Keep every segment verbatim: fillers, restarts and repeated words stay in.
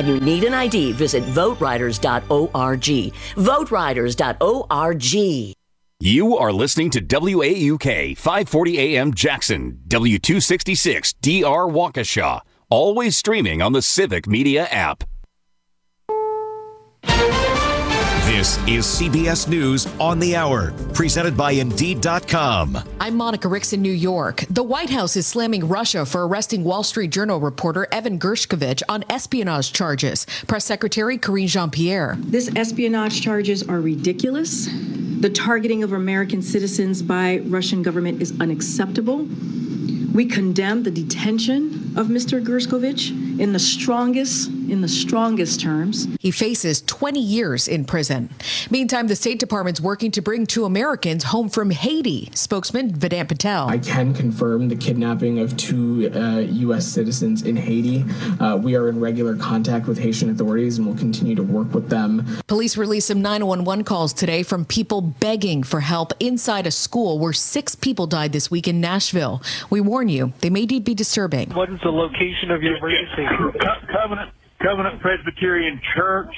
When you need an I D, visit vote riders dot org. vote riders dot org. You are listening to W A U K five forty A M Jackson, W two sixty-six D R Waukesha. Always streaming on the Civic Media app. This is C B S News on the Hour, presented by Indeed dot com. I'm Monica Ricks in New York. The White House is slamming Russia for arresting Wall Street Journal reporter Evan Gershkovich on espionage charges. Press Secretary Karine Jean-Pierre. This espionage charges are ridiculous. The targeting of American citizens by Russian government is unacceptable. We condemn the detention of Mister Gershkovich in the strongest, in the strongest terms. He faces twenty years in prison. Meantime, the State Department's working to bring two Americans home from Haiti. Spokesman Vedant Patel. I can confirm the kidnapping of two uh, U S citizens in Haiti. Uh, we are in regular contact with Haitian authorities and will continue to work with them. Police released some nine one one calls today from people begging for help inside a school where six people died this week in Nashville. We warn you, they may be disturbing. What is the location of your emergency? Covenant, Covenant Presbyterian Church.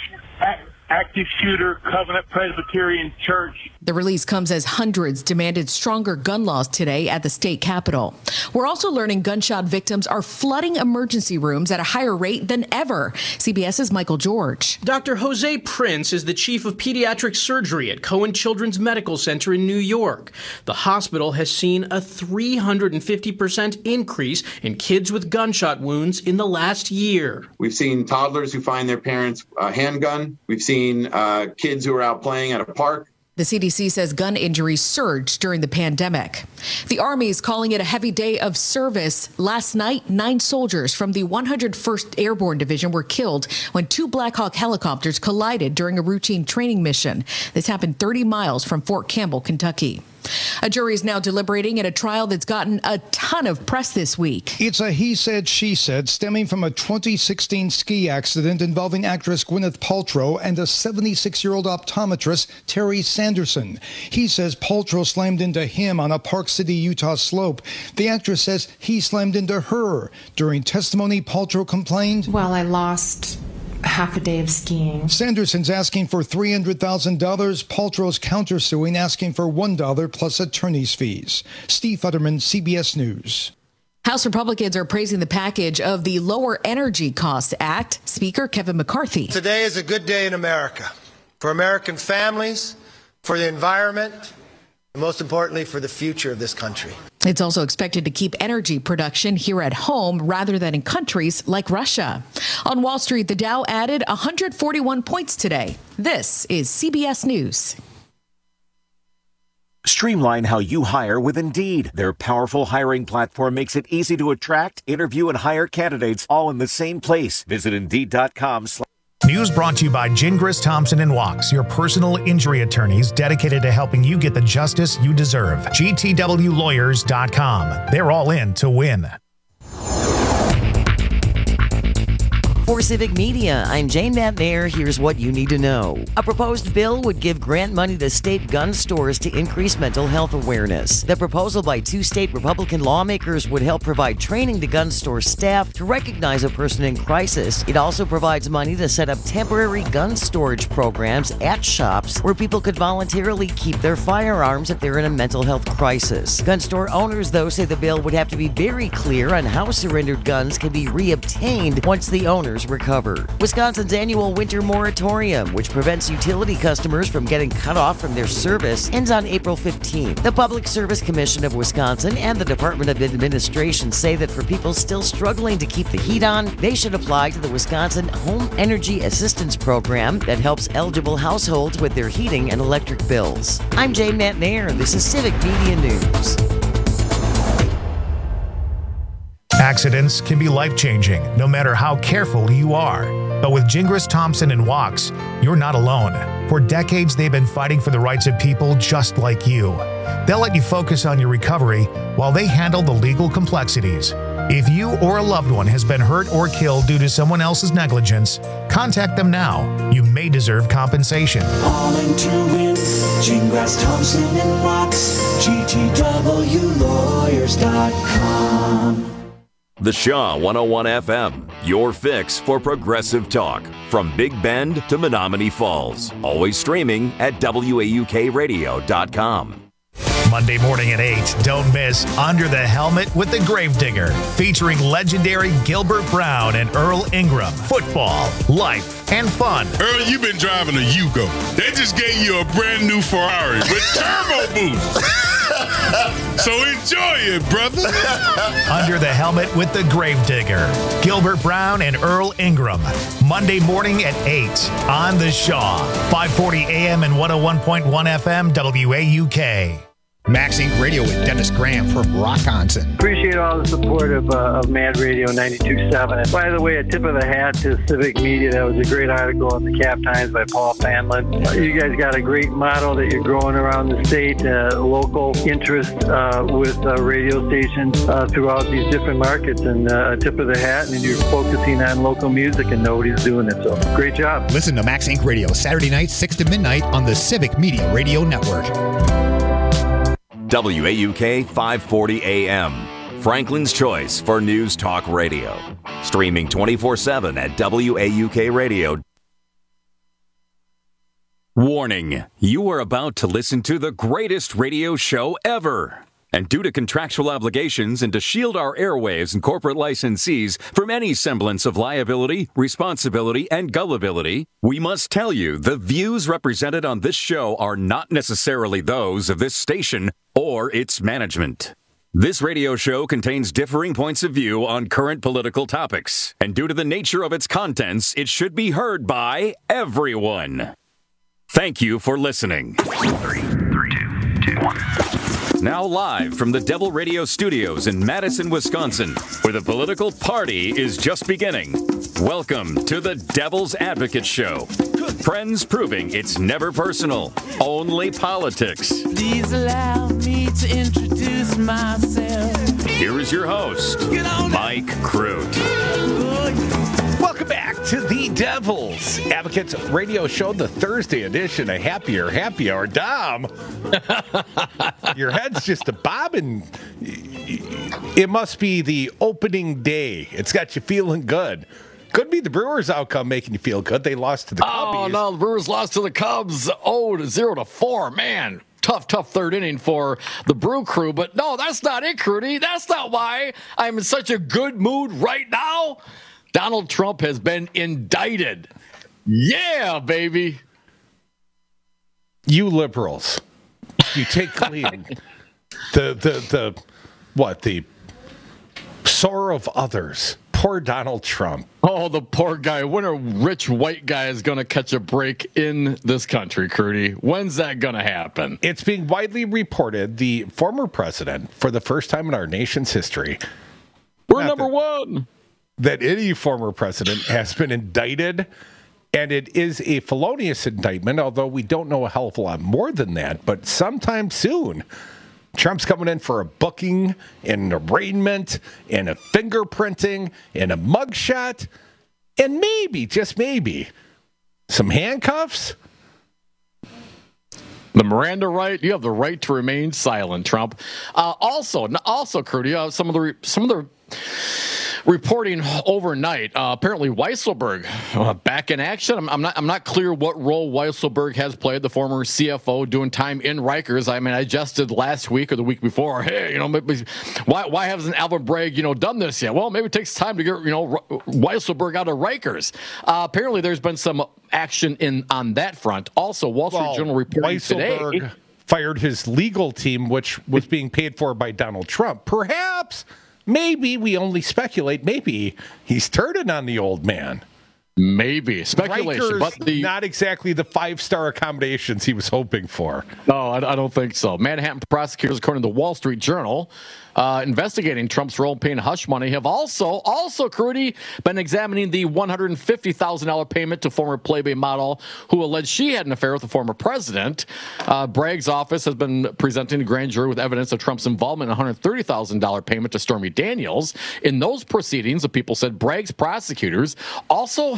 Active shooter, Covenant Presbyterian Church. The release comes as hundreds demanded stronger gun laws today at the state capitol. We're also learning gunshot victims are flooding emergency rooms at a higher rate than ever. CBS's Michael George. Doctor Jose Prince is the chief of pediatric surgery at Cohen Children's Medical Center in New York. The hospital has seen a three hundred fifty percent increase in kids with gunshot wounds in the last year. We've seen toddlers who find their parents' uh, handgun. We've seen Uh, kids who are out playing at a park. The C D C says gun injuries surged during the pandemic. The Army is calling it a heavy day of service. Last night, nine soldiers from the one hundred first Airborne Division were killed when two Black Hawk helicopters collided during a routine training mission. This happened thirty miles from Fort Campbell, Kentucky. A jury is now deliberating in a trial that's gotten a ton of press this week. It's a he said, she said stemming from a twenty sixteen ski accident involving actress Gwyneth Paltrow and a seventy-six-year-old optometrist, Terry Sanderson. He says Paltrow slammed into him on a Park City, Utah slope. The actress says he slammed into her. During testimony, Paltrow complained, "Well, I lost half a day of skiing." Sanderson's asking for three hundred thousand dollars. Paltrow's countersuing, asking for one dollar plus attorney's fees. Steve Futterman, C B S News. House Republicans are praising the package of the Lower Energy Costs Act. Speaker Kevin McCarthy. Today is a good day in America. For American families, for the environment, and most importantly, for the future of this country. It's also expected to keep energy production here at home rather than in countries like Russia. On Wall Street, the Dow added one hundred forty-one points today. This is C B S News. Streamline how you hire with Indeed. Their powerful hiring platform makes it easy to attract, interview, and hire candidates all in the same place. Visit Indeed dot com. News brought to you by Gingras, Thompson and Wachs, your personal injury attorneys dedicated to helping you get the justice you deserve. G T W lawyers dot com. They're all in to win. For Civic Media, I'm Jane McNair. Here's what you need to know. A proposed bill would give grant money to state gun stores to increase mental health awareness. The proposal by two state Republican lawmakers would help provide training to gun store staff to recognize a person in crisis. It also provides money to set up temporary gun storage programs at shops where people could voluntarily keep their firearms if they're in a mental health crisis. Gun store owners, though, say the bill would have to be very clear on how surrendered guns can be reobtained once the owners recover. Wisconsin's annual winter moratorium, which prevents utility customers from getting cut off from their service, ends on April fifteenth. The Public Service Commission of Wisconsin and the Department of Administration say that for people still struggling to keep the heat on, they should apply to the Wisconsin Home Energy Assistance Program that helps eligible households with their heating and electric bills. I'm Jane McNair. This is Civic Media News. Accidents can be life-changing, no matter how careful you are. But with Gingras, Thompson and Wachs, you're not alone. For decades, they've been fighting for the rights of people just like you. They'll let you focus on your recovery while they handle the legal complexities. If you or a loved one has been hurt or killed due to someone else's negligence, contact them now. You may deserve compensation. All in to win. Gingras, Thompson and Wachs. G T W lawyers dot com. The Shaw one oh one F M, your fix for progressive talk. From Big Bend to Menominee Falls. Always streaming at W A U K radio dot com. Monday morning at eight, don't miss Under the Helmet with the Gravedigger, featuring legendary Gilbert Brown and Earl Ingram. Football, life, and fun. Earl, you've been driving a Yugo. They just gave you a brand new Ferrari with turbo boost. So enjoy it, brother. Under the Helmet with the Gravedigger, Gilbert Brown and Earl Ingram. Monday morning at eight on The Shaw. five forty A M and one oh one point one F M W A U K. Max Inc Radio with Dennis Graham from Rockonson. Appreciate all the support of, uh, of Mad Radio ninety-two point seven. And by the way, a tip of the hat to Civic Media. That was a great article in the Cap Times by Paul Fanlin. You guys got a great model that you're growing around the state, uh, local interest uh, with uh, radio stations uh, throughout these different markets. And uh, a tip of the hat, and you're focusing on local music, and nobody's doing it. So great job. Listen to Max Inc Radio Saturday nights, six to midnight on the Civic Media Radio Network. W A U K five forty A M, Franklin's choice for news talk radio. Streaming twenty-four seven at W A U K radio. Warning, you are about to listen to the greatest radio show ever. And due to contractual obligations and to shield our airwaves and corporate licensees from any semblance of liability, responsibility, and gullibility, we must tell you the views represented on this show are not necessarily those of this station or its management. This radio show contains differing points of view on current political topics, and due to the nature of its contents, it should be heard by everyone. Thank you for listening. Three, three, two, two, one. Now live from the Devil Radio Studios in Madison, Wisconsin, where the political party is just beginning. Welcome to the Devil's Advocate Show. Friends proving it's never personal, only politics. Please allow me to introduce myself. Here is your host, Mike Crute. Welcome back to the Devil's Advocates Radio Show, the Thursday edition, a happier, happy hour. Dom, your head's just a bobbing. It must be the opening day. It's got you feeling good. Could be the Brewers' outcome making you feel good. They lost to the Cubs. Oh, no, the Brewers lost to the Cubs oh to zero to four. Man, tough, tough third inning for the Brew Crew. But no, that's not it, Crudy. That's not why I'm in such a good mood right now. Donald Trump has been indicted. Yeah, baby. You liberals, you take the lead. the, the, the, what, the sorrow of others. Poor Donald Trump. Oh, the poor guy. When a rich white guy is going to catch a break in this country, Crudy? When's that going to happen? It's being widely reported the former president, for the first time in our nation's history. We're number that, one. That any former president has been indicted, and it is a felonious indictment, although we don't know a hell of a lot more than that, but sometime soon. Trump's coming in for a booking and an arraignment and a fingerprinting and a mugshot and maybe, just maybe, some handcuffs. The Miranda right. You have the right to remain silent, Trump. Uh, also, also, Crudy, uh, some of the some of the reporting overnight. Uh, apparently, Weisselberg uh, back in action. I'm, I'm not. I'm not clear what role Weisselberg has played. The former C F O doing time in Rikers. I mean, I adjusted last week or the week before. Hey, you know, maybe, why why hasn't Alvin Bragg, you know, done this yet? Well, maybe it takes time to get, you know, Weisselberg out of Rikers. Uh, apparently, there's been some action in on that front. Also, Wall Street well, Journal reporting Weisselberg today fired his legal team, which was being paid for by Donald Trump. Perhaps. Maybe we only speculate. Maybe he's turning on the old man. Maybe speculation, Rikers, but the not exactly the five-star accommodations he was hoping for. No, I, I don't think so. Manhattan prosecutors, according to the Wall Street Journal, uh, investigating Trump's role in paying hush money, have also, also, Crudy, been examining the one hundred fifty thousand dollars payment to former Playboy model who alleged she had an affair with the former president. Uh, Bragg's office has been presenting a grand jury with evidence of Trump's involvement in a one hundred thirty thousand dollars payment to Stormy Daniels. In those proceedings, the people said Bragg's prosecutors also have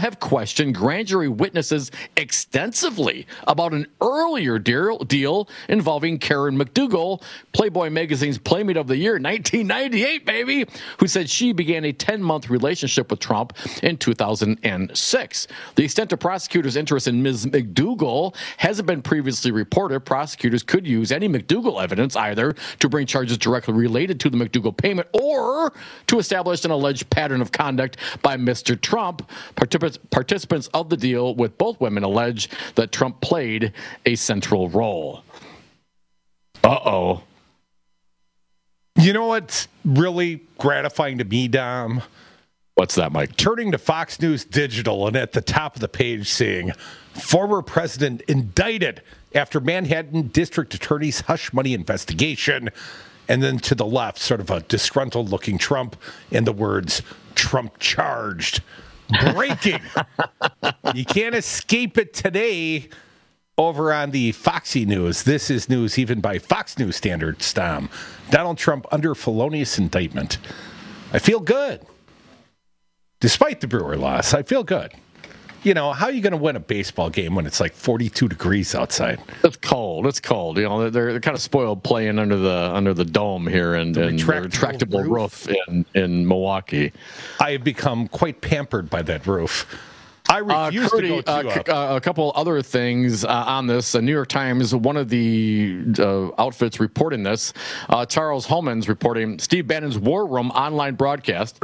have questioned grand jury witnesses extensively about an earlier deal, deal involving Karen McDougal, Playboy magazine's Playmate of the Year, nineteen ninety-eight, baby, who said she began a ten-month relationship with Trump in two thousand six. The extent of prosecutors' interest in Miz McDougal hasn't been previously reported. Prosecutors could use any McDougal evidence either to bring charges directly related to the McDougal payment or to establish an alleged pattern of conduct by Mister Trump. Particip- participants of the deal with both women allege that Trump played a central role. Uh-oh. You know what's really gratifying to me, Dom? What's that, Mike? Turning to Fox News Digital and at the top of the page seeing former president indicted after Manhattan District Attorney's hush money investigation. And then to the left, sort of a disgruntled looking Trump and the words, Trump charged. Breaking. You can't escape it today over on the Foxy News. This is news even by Fox News standards, Tom. Donald Trump under felonious indictment. I feel good. Despite the Brewer loss, I feel good. You know, how are you going to win a baseball game when it's like forty-two degrees outside? It's cold. It's cold. You know, they're, they're kind of spoiled playing under the under the dome here and the retractable, retractable roof, roof in, in Milwaukee. I have become quite pampered by that roof. I refuse uh, Crudy, to go too uh, uh, a couple other things uh, on this. The New York Times, one of the uh, outfits reporting this, uh, Charles Homans reporting Steve Bannon's War Room online broadcast.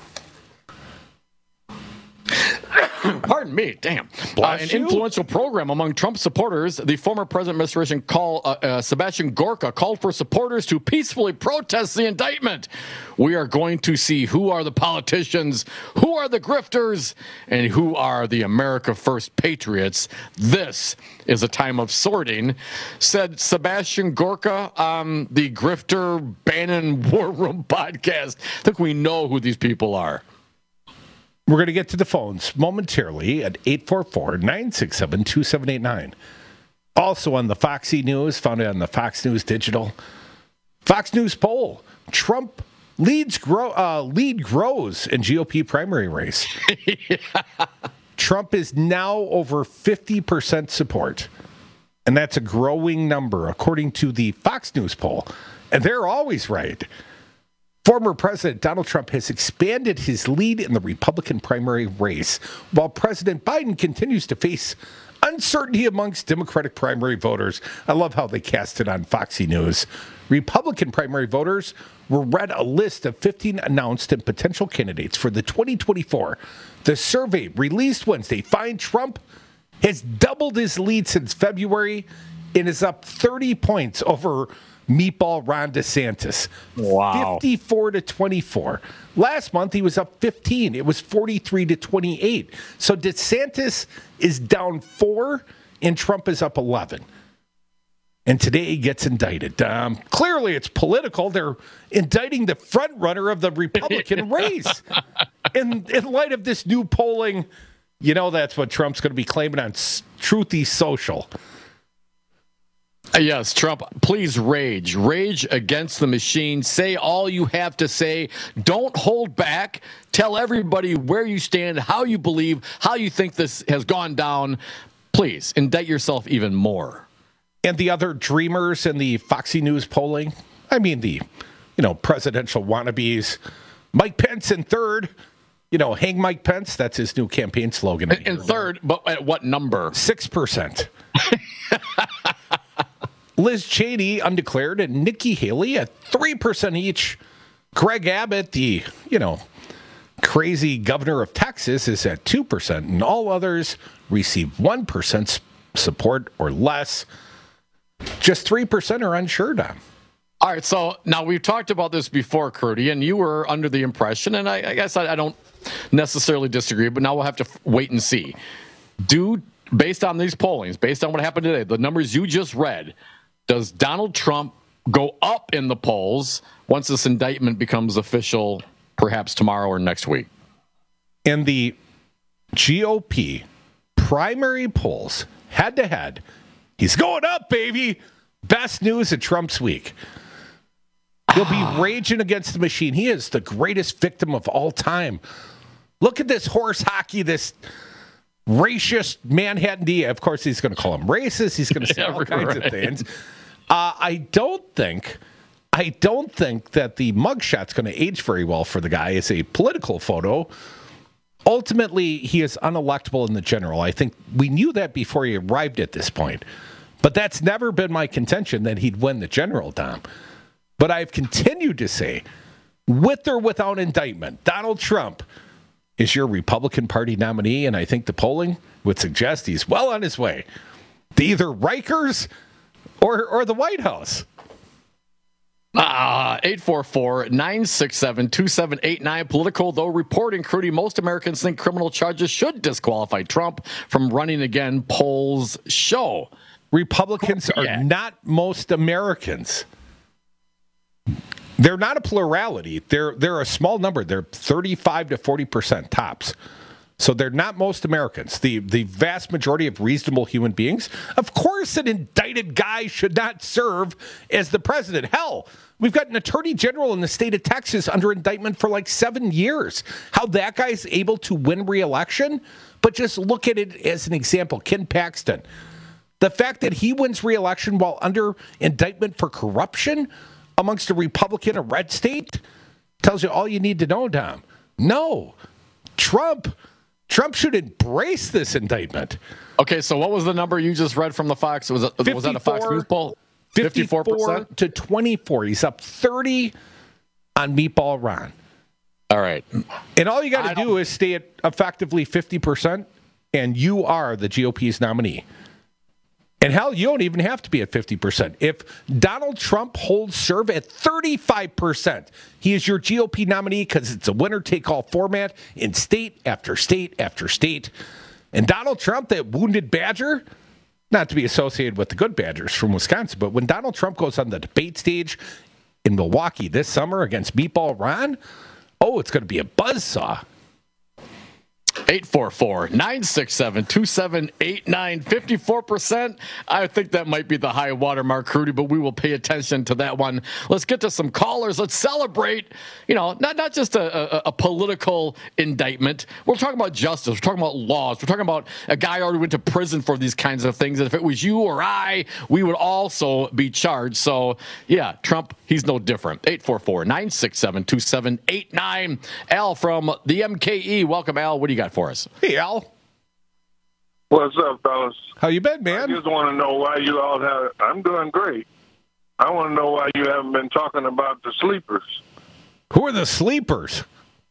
Pardon me, damn. Uh, an you? influential program among Trump supporters. The former president administration call, uh, uh, Sebastian Gorka called for supporters to peacefully protest the indictment. We are going to see who are the politicians, who are the grifters, and who are the America First patriots. This is a time of sorting, said Sebastian Gorka on the Grifter Bannon War Room podcast. I think we know who these people are. We're going to get to the phones momentarily at eight four four, nine six seven, two seven eight nine. Also on the Foxy News, found it on the Fox News Digital. Fox News poll. Trump leads grow, uh, lead grows in G O P primary race. Yeah. Trump is now over fifty percent support. And that's a growing number, according to the Fox News poll. And they're always right. Former President Donald Trump has expanded his lead in the Republican primary race, while President Biden continues to face uncertainty amongst Democratic primary voters. I love how they cast it on Foxy News. Republican primary voters were read a list of fifteen announced and potential candidates for the twenty twenty-four. The survey released Wednesday finds Trump has doubled his lead since February and is up thirty points over Meatball Ron DeSantis. Wow. fifty-four to twenty-four. Last month, he was up fifteen. It was forty-three to twenty-eight. So DeSantis is down four, and Trump is up eleven. And today he gets indicted. Um, clearly, it's political. They're indicting the front runner of the Republican race. In, in light of this new polling, you know that's what Trump's going to be claiming on Truthy Social. Yes, Trump, please rage. Rage against the machine. Say all you have to say. Don't hold back. Tell everybody where you stand, how you believe, how you think this has gone down. Please, indict yourself even more. And the other dreamers in the Foxy News polling, I mean the, you know, presidential wannabes, Mike Pence in third. You know, hang Mike Pence, that's his new campaign slogan. In, in third, but at what number? six percent. Liz Cheney, undeclared, and Nikki Haley at three percent each. Greg Abbott, the, you know, crazy governor of Texas, is at two percent, and all others receive one percent support or less. Just three percent are unsure, Dom. All right, so now we've talked about this before, Crudy, and you were under the impression, and I, I guess I, I don't necessarily disagree, but now we'll have to f- wait and see. Do, based on these pollings, based on what happened today, the numbers you just read, does Donald Trump go up in the polls once this indictment becomes official, perhaps tomorrow or next week? In the G O P primary polls, head-to-head, he's going up, baby. Best news of Trump's week. He'll be raging against the machine. He is the greatest victim of all time. Look at this horse hockey, this racist Manhattan D A. Of course, he's going to call him racist. He's going to say Yeah, all kinds right. of things. Uh, I don't think, I don't think that the mugshot's going to age very well for the guy as a political photo. Ultimately, he is unelectable in the general. I think we knew that before he arrived at this point. But that's never been my contention that he'd win the general, Dom. But I've continued to say, with or without indictment, Donald Trump is your Republican Party nominee, and I think the polling would suggest he's well on his way to either Rikers or or the White House. Uh, eight four four, nine six seven, two seven eight nine. Political, though, reporting, Crudy, most Americans think criminal charges should disqualify Trump from running again, polls show. Republicans are Yeah. not most Americans. They're not a plurality. They're they're a small number. They're thirty-five to forty percent tops. So they're not most Americans. The the vast majority of reasonable human beings. Of course, an indicted guy should not serve as the president. Hell, we've got an attorney general in the state of Texas under indictment for like seven years. How that guy's able to win re-election? But just look at it as an example. Ken Paxton. The fact that he wins re-election while under indictment for corruption amongst a Republican, a red state, tells you all you need to know, Dom. No. Trump... Trump should embrace this indictment. Okay, so what was the number you just read from the Fox? Was, it, was that a Fox News poll? fifty-four percent to twenty-four. He's up thirty on Meatball Ron. All right. And all you got to do is stay at effectively fifty percent, and you are the G O P's nominee. And hell, you don't even have to be at fifty percent. If Donald Trump holds serve at thirty-five percent, he is your G O P nominee because it's a winner-take-all format in state after state after state. And Donald Trump, that wounded badger, not to be associated with the good Badgers from Wisconsin, but when Donald Trump goes on the debate stage in Milwaukee this summer against Meatball Ron, oh, it's going to be a buzzsaw. eight four four, nine six seven, two seven eight nine. fifty-four percent. I think that might be the high watermark, Crudy, but we will pay attention to that one. Let's get to some callers. Let's celebrate, you know, not, not just a, a, a political indictment. We're talking about justice. We're talking about laws. We're talking about a guy who already went to prison for these kinds of things. And if it was you or I, we would also be charged. So, yeah, Trump, he's no different. eight four four, nine six seven, two seven eight nine. Al from the M K E. Welcome, Al. What do you got for us? Hey, Al. What's up, fellas? How you been, man? I just want to know why you all have... I'm doing great. I want to know why you haven't been talking about the sleepers. Who are the sleepers?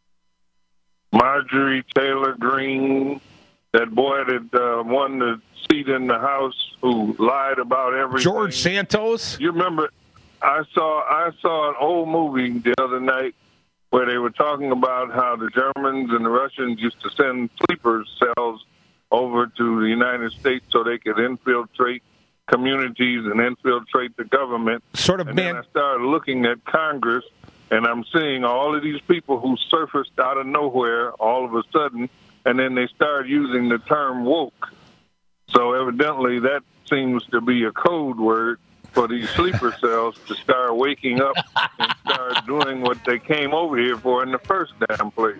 Marjorie Taylor Greene, that boy that uh, won the seat in the House who lied about everything. George Santos? You remember, I saw I saw an old movie the other night where they were talking about how the Germans and the Russians used to send sleeper cells over to the United States so they could infiltrate communities and infiltrate the government. Sort of and man. Then I started looking at Congress, and I'm seeing all of these people who surfaced out of nowhere all of a sudden, and then they started using the term woke. So evidently that seems to be a code word for these sleeper cells to start waking up and start doing what they came over here for in the first damn place.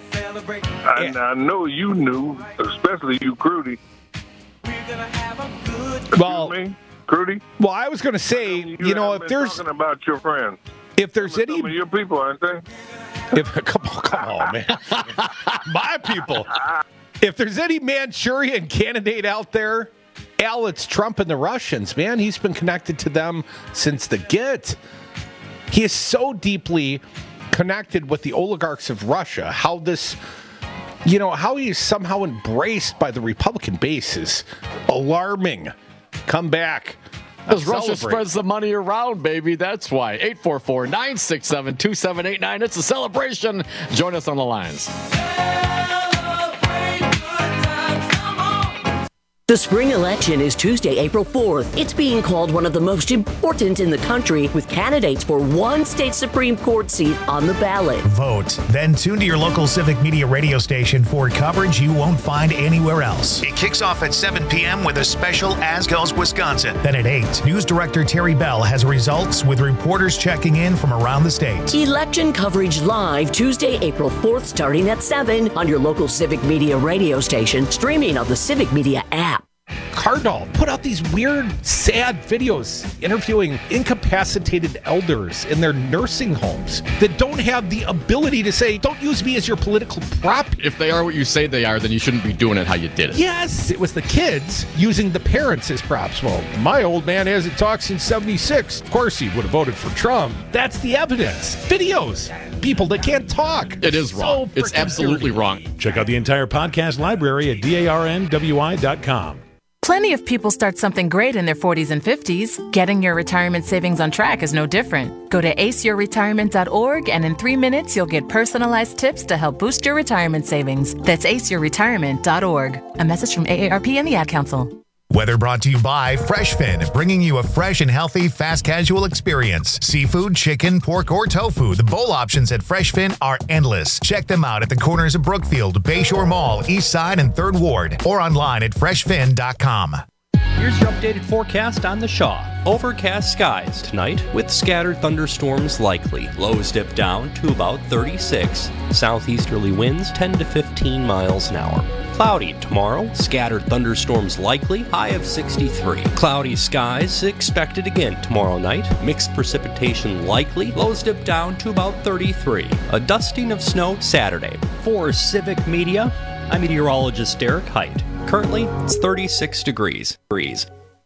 I, I know you knew, especially you, Crudy. Well, me, Crudy. Well, I was going to say, you, you know, if there's talking about your friends, if there's some any, of your people, aren't they? If, come on, come on, man, my people. If there's any Manchurian candidate out there, Al, it's Trump and the Russians, man. He's been connected to them since the get. He is so deeply connected with the oligarchs of Russia. How this, you know, how he is somehow embraced by the Republican base is alarming. Come back. Because Russia spreads the money around, baby. That's why. eight four four, nine six seven, two seven eight nine. It's a celebration. Join us on the lines. The spring election is Tuesday, April fourth. It's being called one of the most important in the country, with candidates for one state Supreme Court seat on the ballot. Vote. Then tune to your local Civic Media radio station for coverage you won't find anywhere else. It kicks off at seven p.m. with a special As Goes Wisconsin. Then at eight, News Director Terry Bell has results with reporters checking in from around the state. Election coverage live Tuesday, April fourth, starting at seven on your local Civic Media radio station, streaming on the Civic Media app. Cardinal put out these weird, sad videos interviewing incapacitated elders in their nursing homes that don't have the ability to say, don't use me as your political prop. If they are what you say they are, then you shouldn't be doing it how you did it. Yes, it was the kids using the parents as props. Well, my old man hasn't talked since seventy-six. Of course he would have voted for Trump. That's the evidence. Videos. People that can't talk. It is wrong. So it's absolutely dirty. Wrong. Check out the entire podcast library at darnwi dot com. Plenty of people start something great in their forties and fifties. Getting your retirement savings on track is no different. Go to ace your retirement dot org, and in three minutes, you'll get personalized tips to help boost your retirement savings. That's ace your retirement dot org. A message from A A R P and the Ad Council. Weather brought to you by FreshFin, bringing you a fresh and healthy fast casual experience. Seafood, chicken, pork, or tofu. The bowl options at FreshFin are endless. Check them out at the corners of Brookfield, Bayshore Mall, East Side, and third Ward, or online at fresh fin dot com. Here's your updated forecast on the Shaw. Overcast skies tonight with scattered thunderstorms likely. Lows dip down to about thirty-six. Southeasterly winds ten to fifteen miles an hour. Cloudy tomorrow, scattered thunderstorms likely, high of sixty-three. Cloudy skies expected again tomorrow night. Mixed precipitation likely, lows dip down to about thirty-three. A dusting of snow Saturday. For Civic Media, I'm meteorologist Derek Height. Currently, it's thirty-six degrees. Breeze.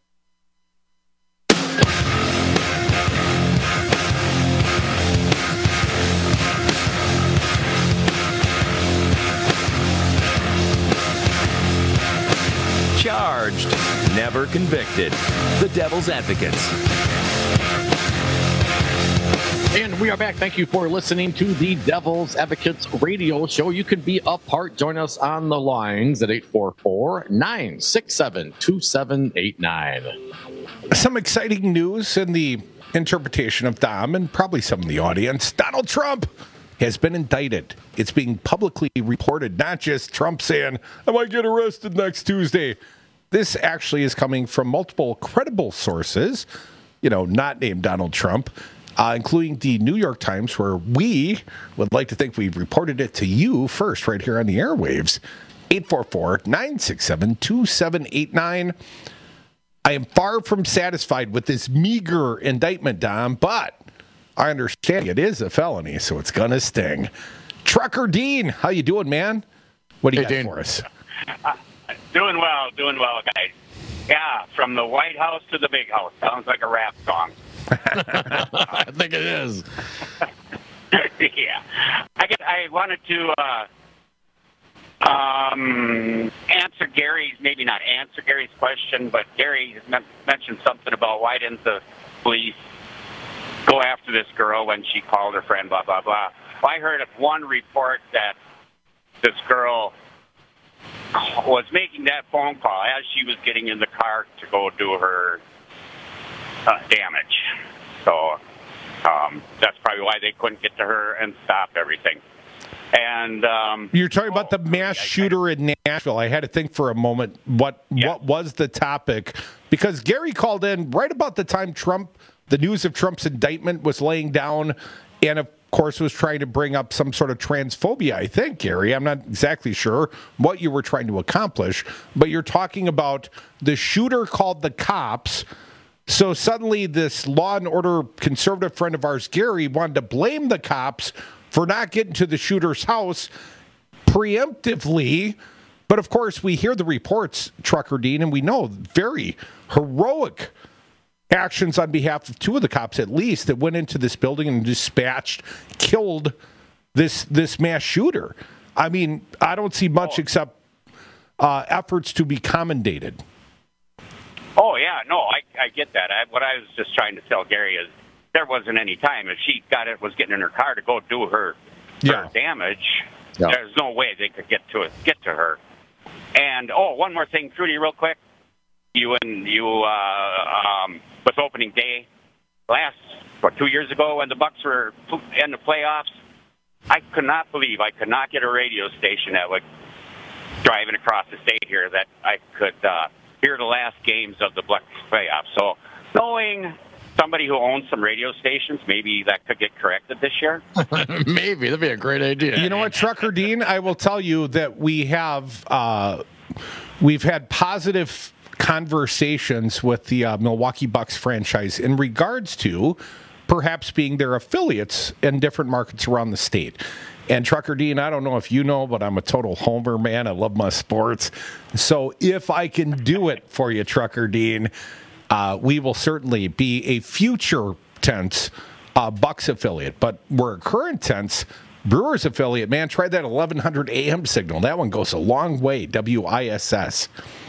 Charged, never convicted. The Devil's Advocates. And we are back. Thank you for listening to the Devil's Advocates radio show. You can be a part. Join us on the lines at eight four four, nine six seven, two seven eight nine. Some exciting news in the interpretation of Dom and probably some of the audience. Donald Trump has been indicted. It's being publicly reported, not just Trump saying, I might get arrested next Tuesday. This actually is coming from multiple credible sources, you know, not named Donald Trump, uh, including the New York Times, where we would like to think we've reported it to you first right here on the airwaves. eight four four, nine six seven, two seven eight nine. I am far from satisfied with this meager indictment, Dom, but I understand it is a felony, so it's gonna sting. Trucker Dean, how you doing, man? What do you hey, got Dean. for us? Uh, doing well, doing well, guys. Yeah, from the White House to the Big House. Sounds like a rap song. I think it is. Yeah, I guess I wanted to uh, um, answer Gary's, maybe not answer Gary's question, but Gary mentioned something about why didn't the police go after this girl when she called her friend, blah, blah, blah. Well, I heard of one report that this girl was making that phone call as she was getting in the car to go do her uh, damage. So um, that's probably why they couldn't get to her and stop everything. And um, you're talking about the mass shooter in Nashville. I had to think for a moment what yeah. what was the topic, because Gary called in right about the time Trump, the news of Trump's indictment was laying down, and of course was trying to bring up some sort of transphobia, I think, Gary. I'm not exactly sure what you were trying to accomplish, but you're talking about the shooter called the cops. So suddenly this law and order conservative friend of ours, Gary, wanted to blame the cops for not getting to the shooter's house preemptively. But of course, we hear the reports, Trucker Dean, and we know very heroic actions on behalf of two of the cops, at least, that went into this building and dispatched, killed this this mass shooter. I mean, I don't see much oh. except uh, efforts to be commendated. Oh, yeah, no, I, I get that. I, what I was just trying to tell Gary is there wasn't any time. If she got it, was getting in her car to go do her, yeah. her damage, yeah. there's no way they could get to it, get to her. And, oh, one more thing, Trudy, real quick. you and you uh, um, with opening day last, what, two years ago when the Bucks were in the playoffs. I could not believe I could not get a radio station that would, driving across the state here, that I could uh, hear the last games of the Bucks playoffs. So knowing somebody who owns some radio stations, maybe that could get corrected this year. Maybe. That'd be a great idea. You know what, Trucker Dean? I will tell you that we have, uh, we've had positive conversations with the uh, Milwaukee Bucks franchise in regards to perhaps being their affiliates in different markets around the state. And Trucker Dean, I don't know if you know, but I'm a total homer, man. I love my sports. So if I can do it for you, Trucker Dean, uh, we will certainly be a future tense uh, Bucks affiliate. But we're a current tense Brewers affiliate. Man, try that eleven hundred A M signal. That one goes a long way, W I S S.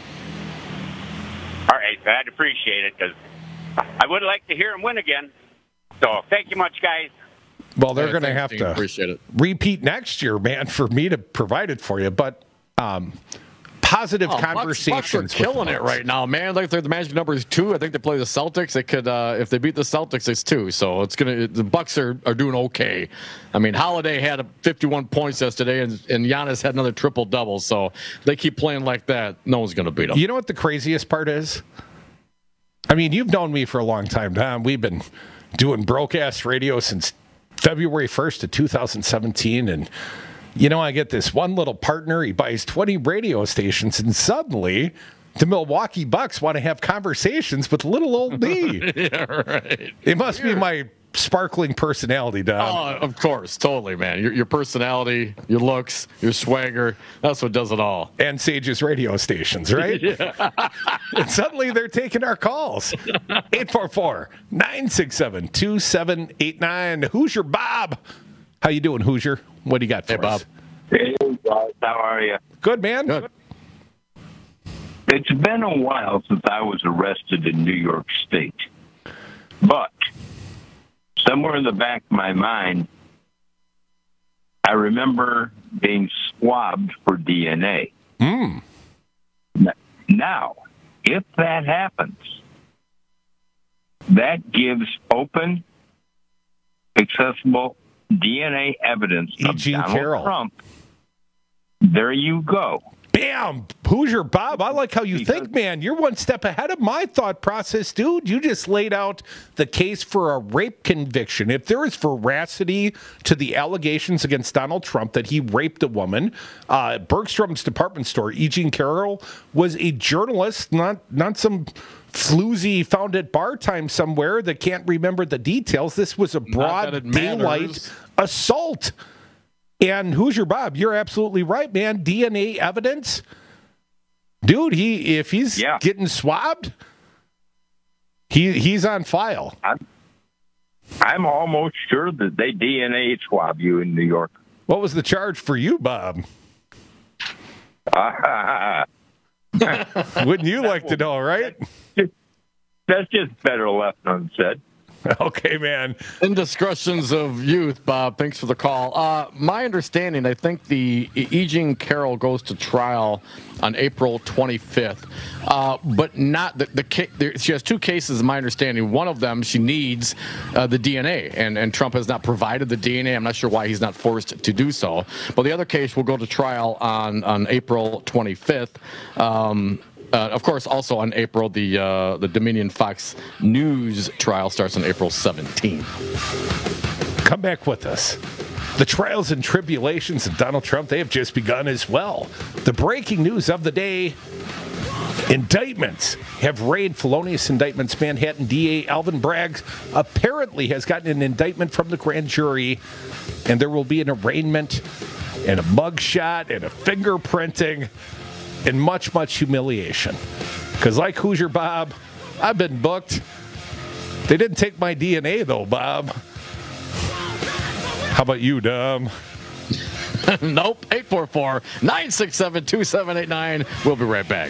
All right, I'd appreciate it because I would like to hear him win again. So thank you much, guys. Well, they're Yeah, going to thanks, have Dean. to Appreciate it. repeat next year, man, for me to provide it for you. But um, positive Oh, conversations. Bucks, Bucks are with killing the it Bucks. right now, man. Like they're the magic number is two. I think they play the Celtics. They could, uh, if they beat the Celtics, it's two. So it's gonna. The Bucks are, are doing okay. I mean, Holiday had a fifty-one points yesterday, and and Giannis had another triple double. So they keep playing like that. No one's gonna beat them. You know what the craziest part is? I mean, you've known me for a long time, Tom. We've been doing broadcast radio since February first of two thousand seventeen, and you know, I get this one little partner. He buys twenty radio stations, and suddenly the Milwaukee Bucks want to have conversations with little old me. Yeah, right. It must be my sparkling personality, Don. Oh, of course, totally, man. Your, your personality, your looks, your swagger—that's what does it all. And Sage's radio stations, right? Yeah. And suddenly they're taking our calls. eight four four, nine six seven, two seven eight nine. Hoosier Bob. How you doing, Hoosier? What do you got for Hey, Bob. us? Hey, guys. How are you? Good, man. Good. It's been a while since I was arrested in New York State. But somewhere in the back of my mind, I remember being swabbed for D N A. Mm. Now, if that happens, that gives open, accessible D N A evidence E. of Jean Donald Carroll. Trump. There you go. Bam! Hoosier Bob, I like how you think, man. You're one step ahead of my thought process, dude. You just laid out the case for a rape conviction. If there is veracity to the allegations against Donald Trump that he raped a woman, uh, Bergstrom's department store, E. Jean Carroll, was a journalist, not not some floozy found at bar time somewhere that can't remember the details. This was a broad it daylight matters. assault. And Hoosier Bob, you're absolutely right, man. D N A evidence, dude. He if he's Yeah. getting swabbed, he he's on file. I'm, I'm almost sure that they D N A swab you in New York. What was the charge for you, Bob? Wouldn't you like to know, right? That's just better left unsaid. Okay, man. Indiscretions of youth, Bob. Thanks for the call. Uh, my understanding, I think the E. Jean Carroll goes to trial on April twenty-fifth, uh, but not the, the ca- there, she has two cases. My understanding, one of them she needs uh, the D N A, and and Trump has not provided the D N A. I'm not sure why he's not forced to do so. But the other case will go to trial on on April twenty-fifth. Um, Uh, of course, also on April, the uh, the Dominion Fox News trial starts on April seventeenth. Come back with us. The trials and tribulations of Donald Trump, they have just begun as well. The breaking news of the day, indictments have raided felonious indictments. Manhattan D A Alvin Bragg apparently has gotten an indictment from the grand jury, and there will be an arraignment and a mugshot and a fingerprinting and much, much humiliation. Because like Hoosier Bob, I've been booked. They didn't take my D N A, though, Bob. How about you, Dom? Nope. eight four four, nine six seven, two seven eight nine. We'll be right back.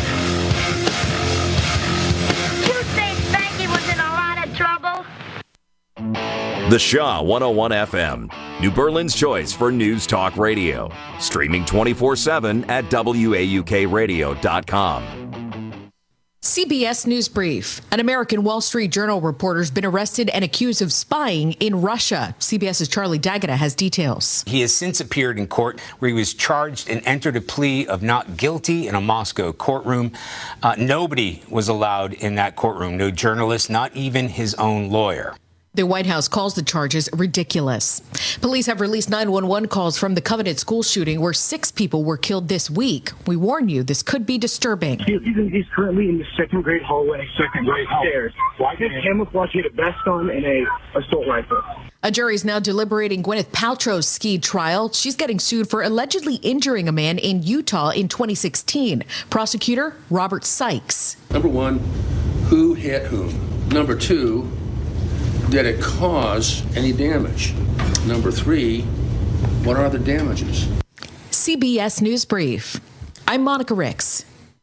You think Spanky was in a lot of trouble? The Shaw one oh one F M, New Berlin's choice for news talk radio. Streaming twenty-four seven at W A U K radio dot com. C B S News Brief. An American Wall Street Journal reporter has been arrested and accused of spying in Russia. CBS's Charlie D'Agata has details. He has since appeared in court where he was charged and entered a plea of not guilty in a Moscow courtroom. Uh, nobody was allowed in that courtroom. No journalist, not even his own lawyer. The White House calls the charges ridiculous. Police have released nine one one calls from the Covenant school shooting where six people were killed this week. We warn you, this could be disturbing. He's, he's currently in the second grade hallway, second grade stairs. His camouflage, he had a vest on and a assault rifle. A jury is now deliberating Gwyneth Paltrow's ski trial. She's getting sued for allegedly injuring a man in Utah in twenty sixteen. Prosecutor Robert Sykes. Number one, who hit whom? Number two, did it cause any damage? Number three, what are the damages? C B S News Brief. I'm Monica Ricks.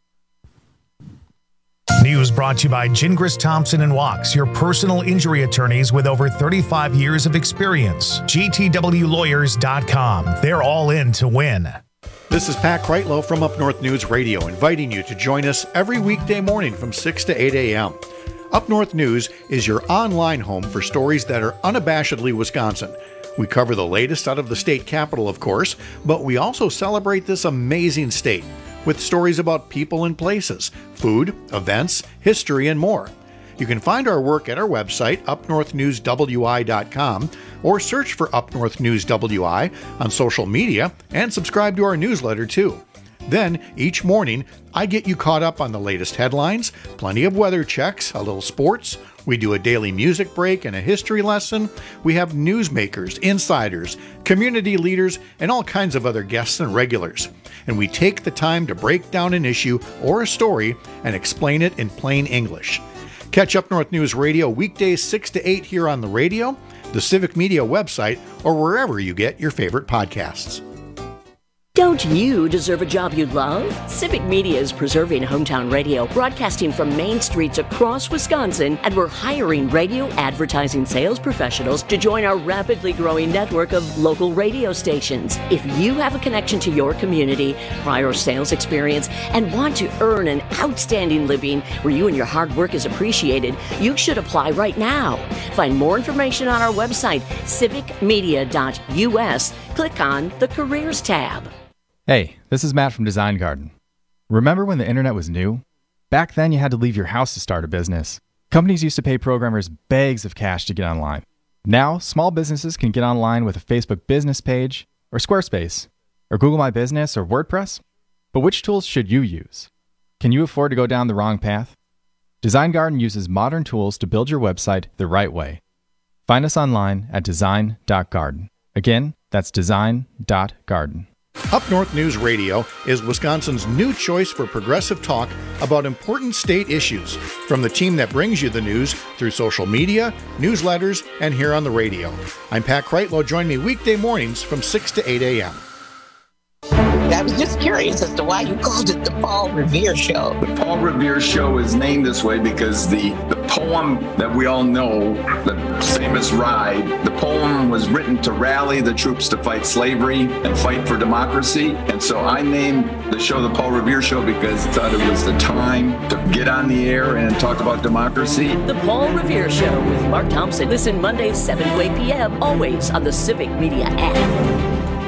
News brought to you by Gingras Thompson and Wachs, your personal injury attorneys with over thirty-five years of experience. G T W lawyers dot com. They're all in to win. This is Pat Kreitlow from Up North News Radio, inviting you to join us every weekday morning from six to eight a.m. Up North News is your online home for stories that are unabashedly Wisconsin. We cover the latest out of the state capital, of course, but we also celebrate this amazing state with stories about people and places, food, events, history, and more. You can find our work at our website, up north news w i dot com, or search for Up North News W I on social media and subscribe to our newsletter, too. Then, each morning, I get you caught up on the latest headlines, plenty of weather checks, a little sports. We do a daily music break and a history lesson. We have newsmakers, insiders, community leaders, and all kinds of other guests and regulars. And we take the time to break down an issue or a story and explain it in plain English. Catch Up North News Radio weekdays six to eight here on the radio, the Civic Media website, or wherever you get your favorite podcasts. Don't you deserve a job you love? Civic Media is preserving hometown radio, broadcasting from main streets across Wisconsin, and we're hiring radio advertising sales professionals to join our rapidly growing network of local radio stations. If you have a connection to your community, prior sales experience, and want to earn an outstanding living where you and your hard work is appreciated, you should apply right now. Find more information on our website, civic media dot u s. Click on the Careers tab. Hey, this is Matt from Design Garden. Remember when the internet was new? Back then you had to leave your house to start a business. Companies used to pay programmers bags of cash to get online. Now, small businesses can get online with a Facebook business page, or Squarespace, or Google My Business, or WordPress. But which tools should you use? Can you afford to go down the wrong path? Design Garden uses modern tools to build your website the right way. Find us online at design dot garden. Again, that's design dot garden. Up North News Radio is Wisconsin's new choice for progressive talk about important state issues, from the team that brings you the news through social media, newsletters, and here on the radio. I'm Pat Kreitlow. Join me weekday mornings from six to eight a.m. I was just curious as to why you called it the Paul Revere Show. The Paul Revere Show is named this way because the, the poem that we all know, the famous Ride, the poem was written to rally the troops to fight slavery and fight for democracy. And so I named the show the Paul Revere Show because I thought it was the time to get on the air and talk about democracy. The Paul Revere Show with Mark Thompson. Listen Mondays, seven to eight p.m., always on the Civic Media app.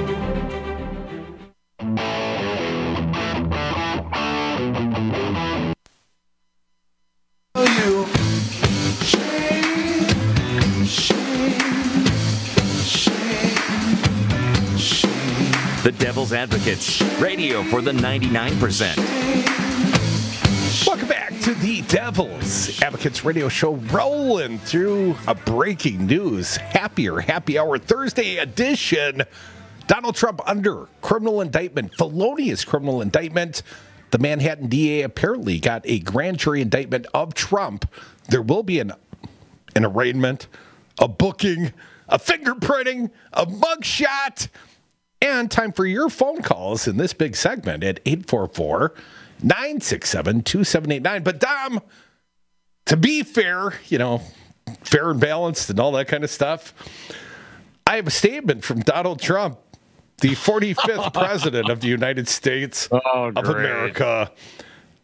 The Devil's Advocates, radio for the ninety-nine percent. Welcome back to the Devil's Advocates radio show, rolling through a breaking news, happier happy hour Thursday edition. Donald Trump under criminal indictment, felonious criminal indictment. The Manhattan D A apparently got a grand jury indictment of Trump. There will be an, an arraignment, a booking, a fingerprinting, a mugshot. And time for your phone calls in this big segment at eight four four, nine six seven, two seven eight nine. But Dom, to be fair, you know, fair and balanced and all that kind of stuff, I have a statement from Donald Trump, the forty-fifth president of the United States oh, of America.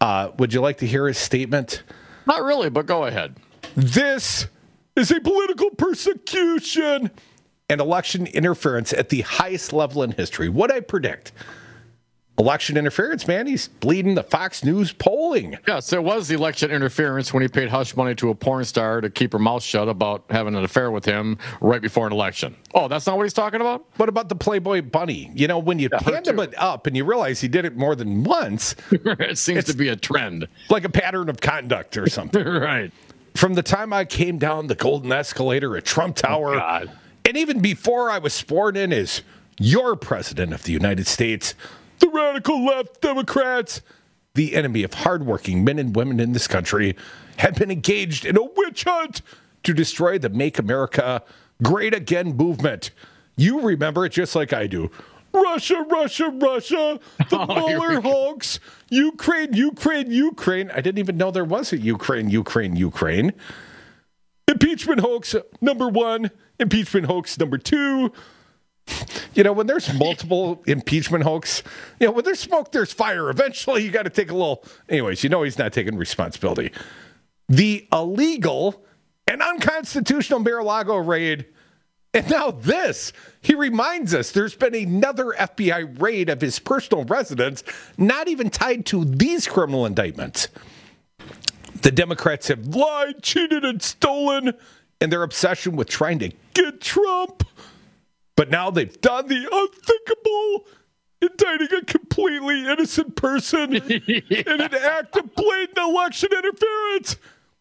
Uh, would you like to hear his statement? Not really, but go ahead. This is a political persecution and election interference at the highest level in history. What I predict? Election interference, man. He's bleeding the Fox News polling. Yes, it was election interference when he paid hush money to a porn star to keep her mouth shut about having an affair with him right before an election. Oh, that's not what he's talking about? What about the Playboy Bunny? You know, when you Yeah, hand him it up and you realize he did it more than once, it seems to be a trend. Like a pattern of conduct or something. Right. From the time I came down the golden escalator at Trump Tower, God. and even before I was sworn in as your president of the United States, the radical left Democrats, the enemy of hardworking men and women in this country, have been engaged in a witch hunt to destroy the Make America Great Again movement. You remember it just like I do. Russia, Russia, Russia, the Oh, here we Mueller hoax, Ukraine, Ukraine, Ukraine. I didn't even know there was a Ukraine, Ukraine, Ukraine. Impeachment hoax number one, impeachment hoax number two. You know, when there's multiple impeachment hoax, you know, when there's smoke, there's fire. Eventually, you got to take a little. Anyways, you know he's not taking responsibility. The illegal and unconstitutional Mar-a-Lago raid, and now this. He reminds us there's been another F B I raid of his personal residence, not even tied to these criminal indictments. The Democrats have lied, cheated, and stolen in their obsession with trying to get Trump. But now they've done the unthinkable, indicting a completely innocent person in an act of blatant election interference.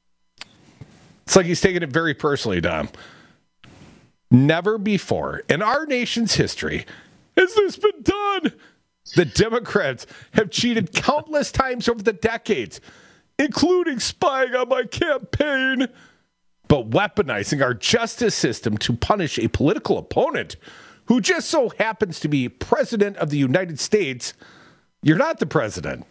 It's like he's taking it very personally, Dom. Never before in our nation's history has this been done. The Democrats have cheated countless times over the decades, including spying on my campaign, but weaponizing our justice system to punish a political opponent who just so happens to be president of the United States. You're not the president.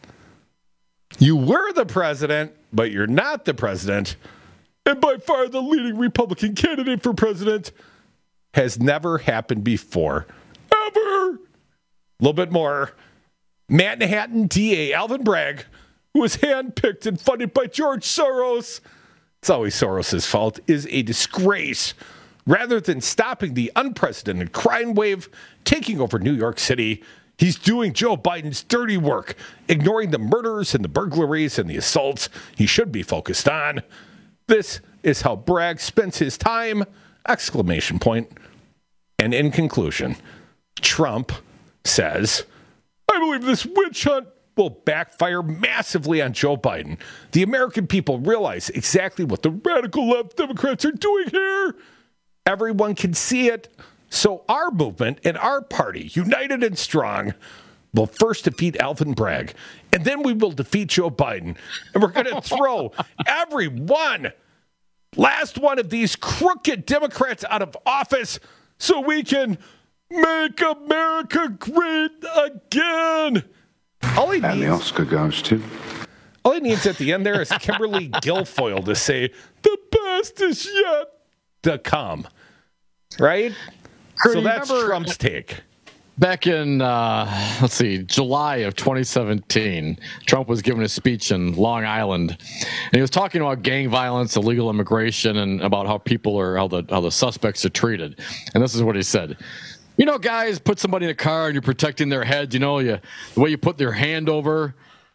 You were the president, but you're not the president. And by far the leading Republican candidate for president has never happened before. Ever. A little bit more. Manhattan D A Alvin Bragg, who was handpicked and funded by George Soros, it's always Soros' fault, is a disgrace. Rather than stopping the unprecedented crime wave taking over New York City, he's doing Joe Biden's dirty work, ignoring the murders and the burglaries and the assaults he should be focused on. This is how Bragg spends his time! Exclamation point. And in conclusion, Trump says, I believe this witch hunt will backfire massively on Joe Biden. The American people realize exactly what the radical left Democrats are doing here. Everyone can see it. So our movement and our party, united and strong, will first defeat Alvin Bragg. And then we will defeat Joe Biden. And we're going to throw every one, last one of these crooked Democrats out of office so we can make America great again. All he and needs, the Oscar goes to. All he needs at the end there is Kimberly Guilfoyle to say, the best is yet to come. Right? Kurt, so you that's remember Trump's take. Back in, uh, let's see, July of twenty seventeen, Trump was giving a speech in Long Island, and he was talking about gang violence, illegal immigration, and about how people are, how the how the suspects are treated. And this is what he said. You know, guys, put somebody in a car and you're protecting their head. You know, you the way you put their hand over,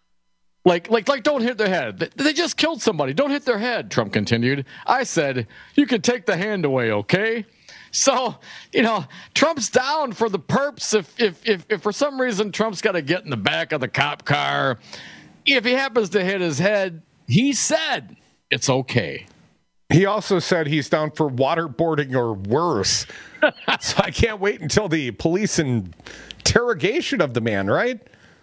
like, like, like, don't hit their head. They, they just killed somebody. Don't hit their head. Trump continued. I said, you can take the hand away, okay? So, you know, Trump's down for the perps. If if if, if for some reason Trump's got to get in the back of the cop car, if he happens to hit his head, he said it's okay. He also said he's down for waterboarding or worse. So I can't wait until the police interrogation of the man, right?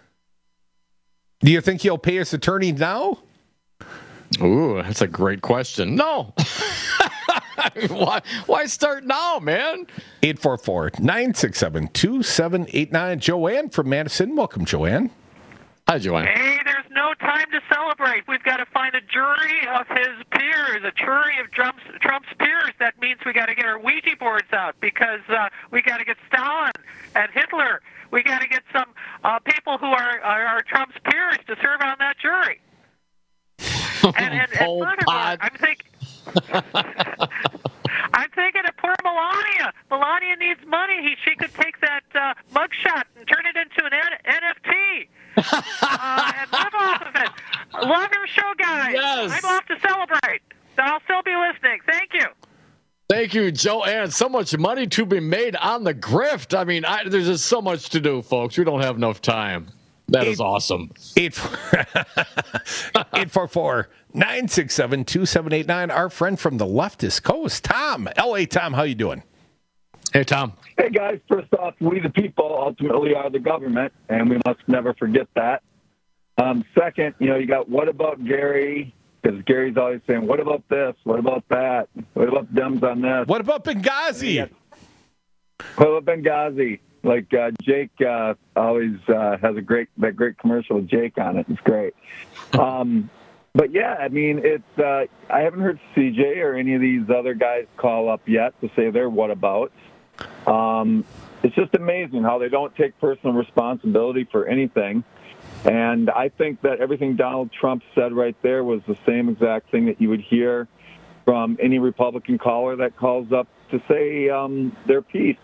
Do you think he'll pay his attorney now? Ooh, that's a great question. No. I mean, why, why start now, man? eight four four, nine six seven, two seven eight nine. Joanne from Madison. Welcome, Joanne. Hi, Joanne. Hey, there's no time to celebrate. We've got to find a jury of his peers, a jury of Trump's, Trump's peers. That means we got to get our Ouija boards out because uh, we got to get Stalin and Hitler. We got to get some uh, people who are, are, are Trump's peers to serve on that jury. And, and, and furthermore, I'm thinking, I'm thinking of poor Melania. Melania needs money. He, she could take that uh, mugshot and turn it into an N F T uh, and live off of it. Love your show, guys. Yes. I'm off to celebrate. I'll still be listening. Thank you. Thank you, Joanne. So much money to be made on the grift. I mean, I, there's just so much to do, folks. We don't have enough time. That is awesome. eight four four, nine six seven, two seven eight nine. Our friend from the leftist coast, Tom. L A Tom, how you doing? Hey, Tom. Hey, guys. First off, we the people ultimately are the government, and we must never forget that. Um, second, you know, you got what about Gary? Because Gary's always saying, what about this? What about that? What about Dems on this? What about Benghazi? What about Benghazi? Like uh, Jake uh, always uh, has a great that great commercial with Jake on it. It's great. Um, but yeah, I mean, it's. Uh, I haven't heard C J or any of these other guys call up yet to say they're whatabouts. Um, it's just amazing how they don't take personal responsibility for anything. And I think that everything Donald Trump said right there was the same exact thing that you would hear from any Republican caller that calls up to say um, their piece.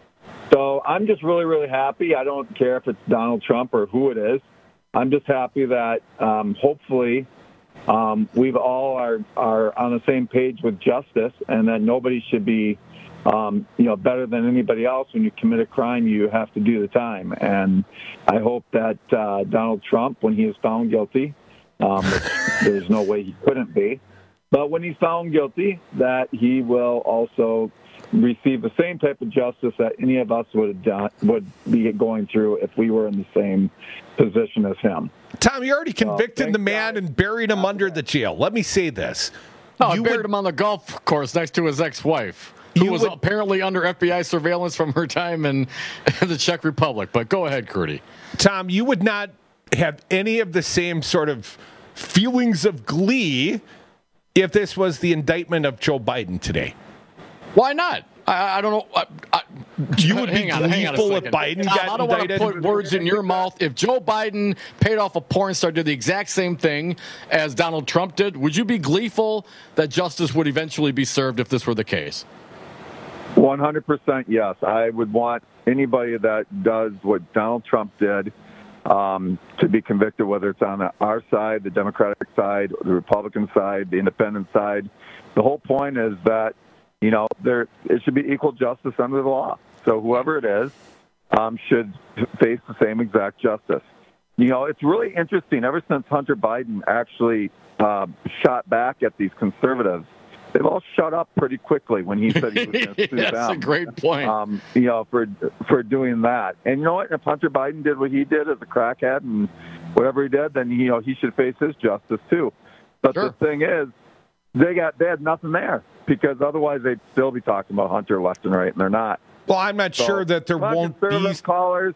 So I'm just really, really happy. I don't care if it's Donald Trump or who it is. I'm just happy that um, hopefully um, we've all are, are on the same page with justice and that nobody should be Um, you know, better than anybody else. When you commit a crime, you have to do the time. And I hope that uh, Donald Trump, when he is found guilty, um, there's no way he couldn't be, but when he's found guilty, that he will also receive the same type of justice that any of us would have done, would be going through if we were in the same position as him. Tom, you already convicted uh, the man God. and buried him under the jail. Let me say this. Oh, you I buried would... him on the golf course next to his ex-wife, who you was would... apparently under F B I surveillance from her time in the Czech Republic. But go ahead, Crudy. Tom, you would not have any of the same sort of feelings of glee if this was the indictment of Joe Biden today. Why not? I, I don't know. I, I, you would hang be on, gleeful if Biden Tom, got I don't indicted? want to put words in your mouth. If Joe Biden paid off a porn star, did the exact same thing as Donald Trump did, would you be gleeful that justice would eventually be served if this were the case? one hundred percent yes. I would want anybody that does what Donald Trump did um, to be convicted, whether it's on our side, the Democratic side, the Republican side, the independent side. The whole point is that, you know, there it should be equal justice under the law. So whoever it is um, should face the same exact justice. You know, it's really interesting. Ever since Hunter Biden actually uh, shot back at these conservatives, they've all shut up pretty quickly when he said he was going to sue That's them. That's a great point. Um, you know, for for doing that. And you know what? If Hunter Biden did what he did as a crackhead and whatever he did, then you know he should face his justice too. But sure. the thing is, they got they had nothing there because otherwise they'd still be talking about Hunter left and right, and they're not. Well, I'm not so, sure that there won't conservative be callers.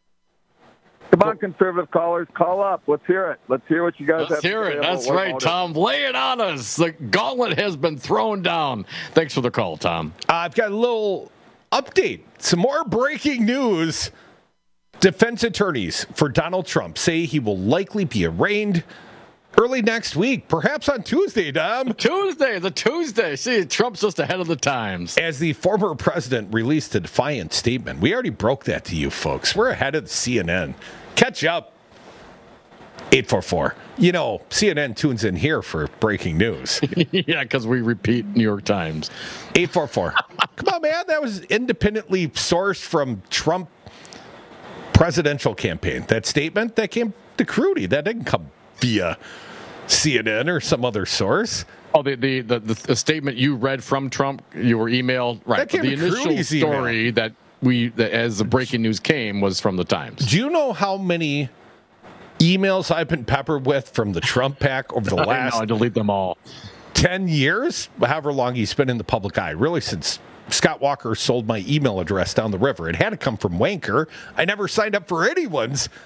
Come on, conservative callers, call up. Let's hear it. Let's hear what you guys Let's have to hear say. it. That's right, Tom. Lay it on us. The gauntlet has been thrown down. Thanks for the call, Tom. Uh, I've got a little update. Some more breaking news. Defense attorneys for Donald Trump say he will likely be arraigned early next week, perhaps on Tuesday, Dom. Tuesday, the Tuesday. See, Trump's just ahead of the times. As the former president released a defiant statement. We already broke that to you folks. We're ahead of C N N. Catch up. eight four four. You know, C N N tunes in here for breaking news. Yeah, because we repeat New York Times. eight four four. Come on, man. That was independently sourced from Trump presidential campaign. That statement, that came to Crudy. That didn't come via C N N or some other source. Oh, the the, the, the statement you read from Trump, you were emailed, right? That The initial story email. that we, that as the breaking news came, was from the Times. Do you know how many emails I've been peppered with from the Trump pack over the last I know, I delete them all. ten years? However long he's been in the public eye. Really, since Scott Walker sold my email address down the river. It had to come from Wanker. I never signed up for anyone's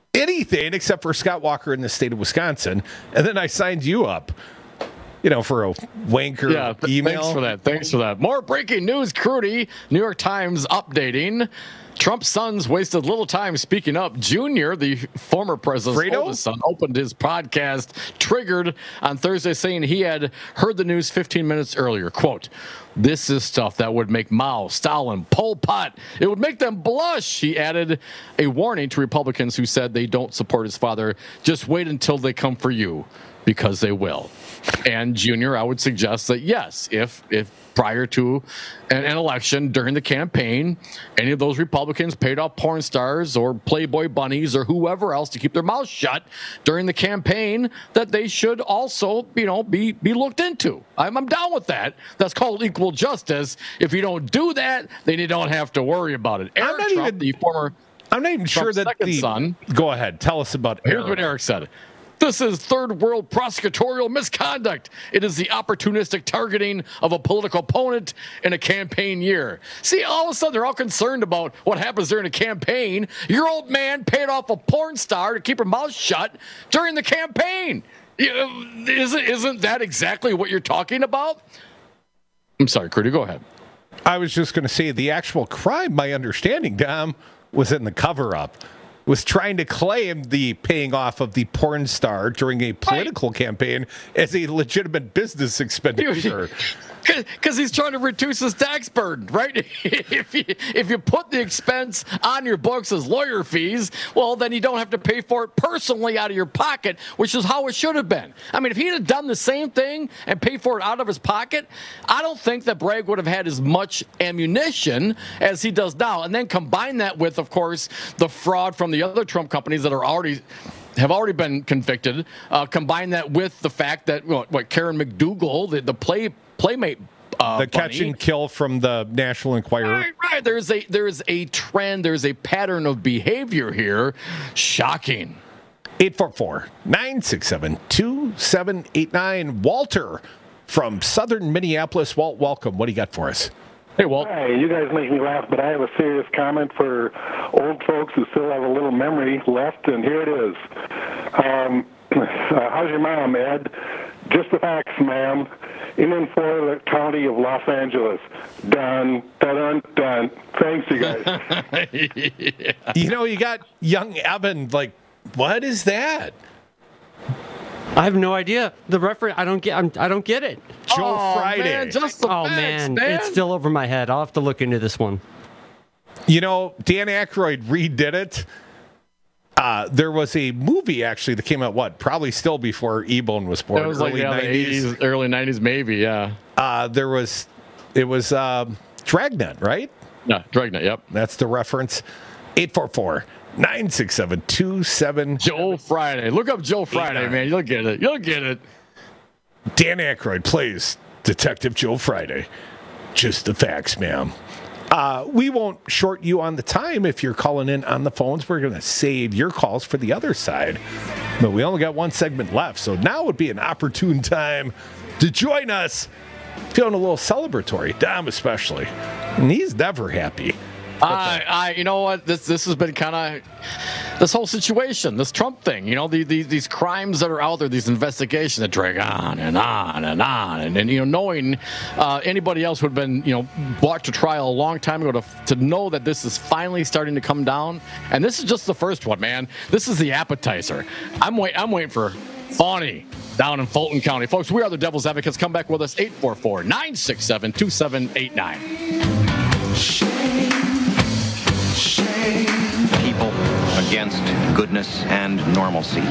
anything except for Scott Walker in the state of Wisconsin. And then I signed you up, you know, for a wanker yeah, th- email. Thanks for that. Thanks for that. More breaking news, Crudy. New York Times updating. Trump's sons wasted little time speaking up. Junior, the former president's Fredo? oldest son, opened his podcast, Triggered, on Thursday, saying he had heard the news fifteen minutes earlier. Quote, "This is stuff that would make Mao, Stalin, Pol Pot. It would make them blush." He added a warning to Republicans who said they don't support his father. "Just wait until they come for you, because they will." And Junior, I would suggest that yes, if if prior to an, an election, during the campaign, any of those Republicans paid off porn stars or Playboy bunnies or whoever else to keep their mouths shut during the campaign, that they should also, you know, be be looked into. I'm, I'm down with that. That's called equal justice. If you don't do that, then you don't have to worry about it. Eric I'm not Trump, even the former I'm not even sure that second the son. Go ahead, tell us about Here's Eric. what Eric said. "This is third world prosecutorial misconduct. It is the opportunistic targeting of a political opponent in a campaign year." See, all of a sudden they're all concerned about what happens during a campaign. Your old man paid off a porn star to keep her mouth shut during the campaign. Isn't, isn't that exactly what you're talking about? I'm sorry, Crudy, go ahead. I was just going to say the actual crime, my understanding, Dom, was in the cover-up. Was trying to claim the paying off of the porn star during a political right. campaign as a legitimate business expenditure. Because he's trying to reduce his tax burden, right? if, you, if you put the expense on your books as lawyer fees, well, then you don't have to pay for it personally out of your pocket, which is how it should have been. I mean, if he had done the same thing and paid for it out of his pocket, I don't think that Bragg would have had as much ammunition as he does now. And then combine that with, of course, the fraud from the other Trump companies that are already... have already been convicted. Uh, combine that with the fact that what, what Karen McDougal, the, the play playmate, uh, the catch bunny, and kill from the National Enquirer. Right, right. There's a there's a trend. There's a pattern of behavior here. Shocking. eight four four, nine six seven, two seven eight nine. Walter from Southern Minneapolis. Walt, welcome. What do you got for us? Hey, Walt. Hi, you guys make me laugh, but I have a serious comment for old folks who still have a little memory left, and here it is. Um, uh, how's your mom, Ed? Just the facts, ma'am. In and for the county of Los Angeles. Done, done, done. Thanks, you guys. yeah. You know, you got young Evan, like, what is that? I have no idea. The reference, I don't get. I'm, I don't get it. Joe oh, Friday. Man, just the oh facts, man. man, it's still over my head. I'll have to look into this one. You know, Dan Aykroyd redid it. Uh, there was a movie actually that came out. What? Probably still before E-Bone was born. It was early like yeah, nineties, the eighties, early nineties, maybe. Yeah. Uh, there was. It was um, Dragnet, right? Yeah, Dragnet. Yep. That's the reference. eight four four. nine six seven, two seven Joe Friday. Look up Joe Friday, man. You'll get it. You'll get it. Dan Aykroyd plays Detective Joe Friday. Just the facts, ma'am. Uh, we won't short you on the time if you're calling in on the phones. We're going to save your calls for the other side. But we only got one segment left, so now would be an opportune time to join us. Feeling a little celebratory, Dom especially. And he's never happy. I, I, you know what? This this has been kind of this whole situation, this Trump thing. You know, the, the, these crimes that are out there, these investigations that drag on and on and on, and, and you know, knowing uh, anybody else who had been, you know, brought to trial a long time ago, to to know that this is finally starting to come down, and this is just the first one, man. This is the appetizer. I'm wait, I'm waiting for Fawny down in Fulton County, folks. We are the Devil's Advocates. Come back with us, eight four four, nine six seven, two seven eight nine. People against goodness and normalcy.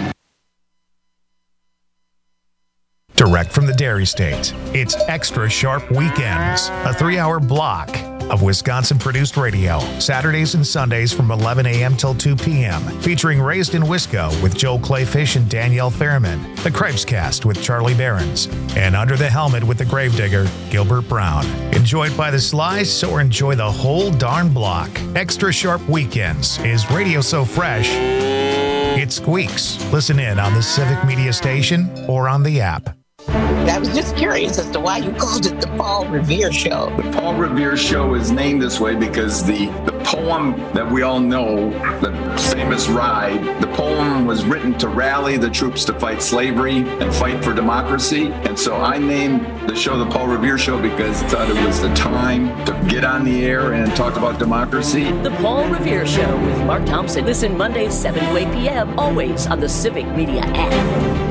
Direct from the Dairy State, it's Extra Sharp Weekends, a three-hour block of Wisconsin-produced radio, Saturdays and Sundays from eleven a.m. till two p.m., featuring Raised in Wisco with Joe Clayfish and Danielle Fairman, The Cripes Cast with Charlie Behrens, and Under the Helmet with the Gravedigger, Gilbert Brown. Enjoyed by the slice or enjoy the whole darn block. Extra Sharp Weekends is radio so fresh, it squeaks. Listen in on the Civic Media Station or on the app. I was just curious as to why you called it the Paul Revere Show. The Paul Revere Show is named this way because the, the poem that we all know, the famous Ride, the poem was written to rally the troops to fight slavery and fight for democracy. And so I named the show the Paul Revere Show because I thought it was the time to get on the air and talk about democracy. The Paul Revere Show with Mark Thompson. Listen Mondays, seven to eight p.m., always on the Civic Media app.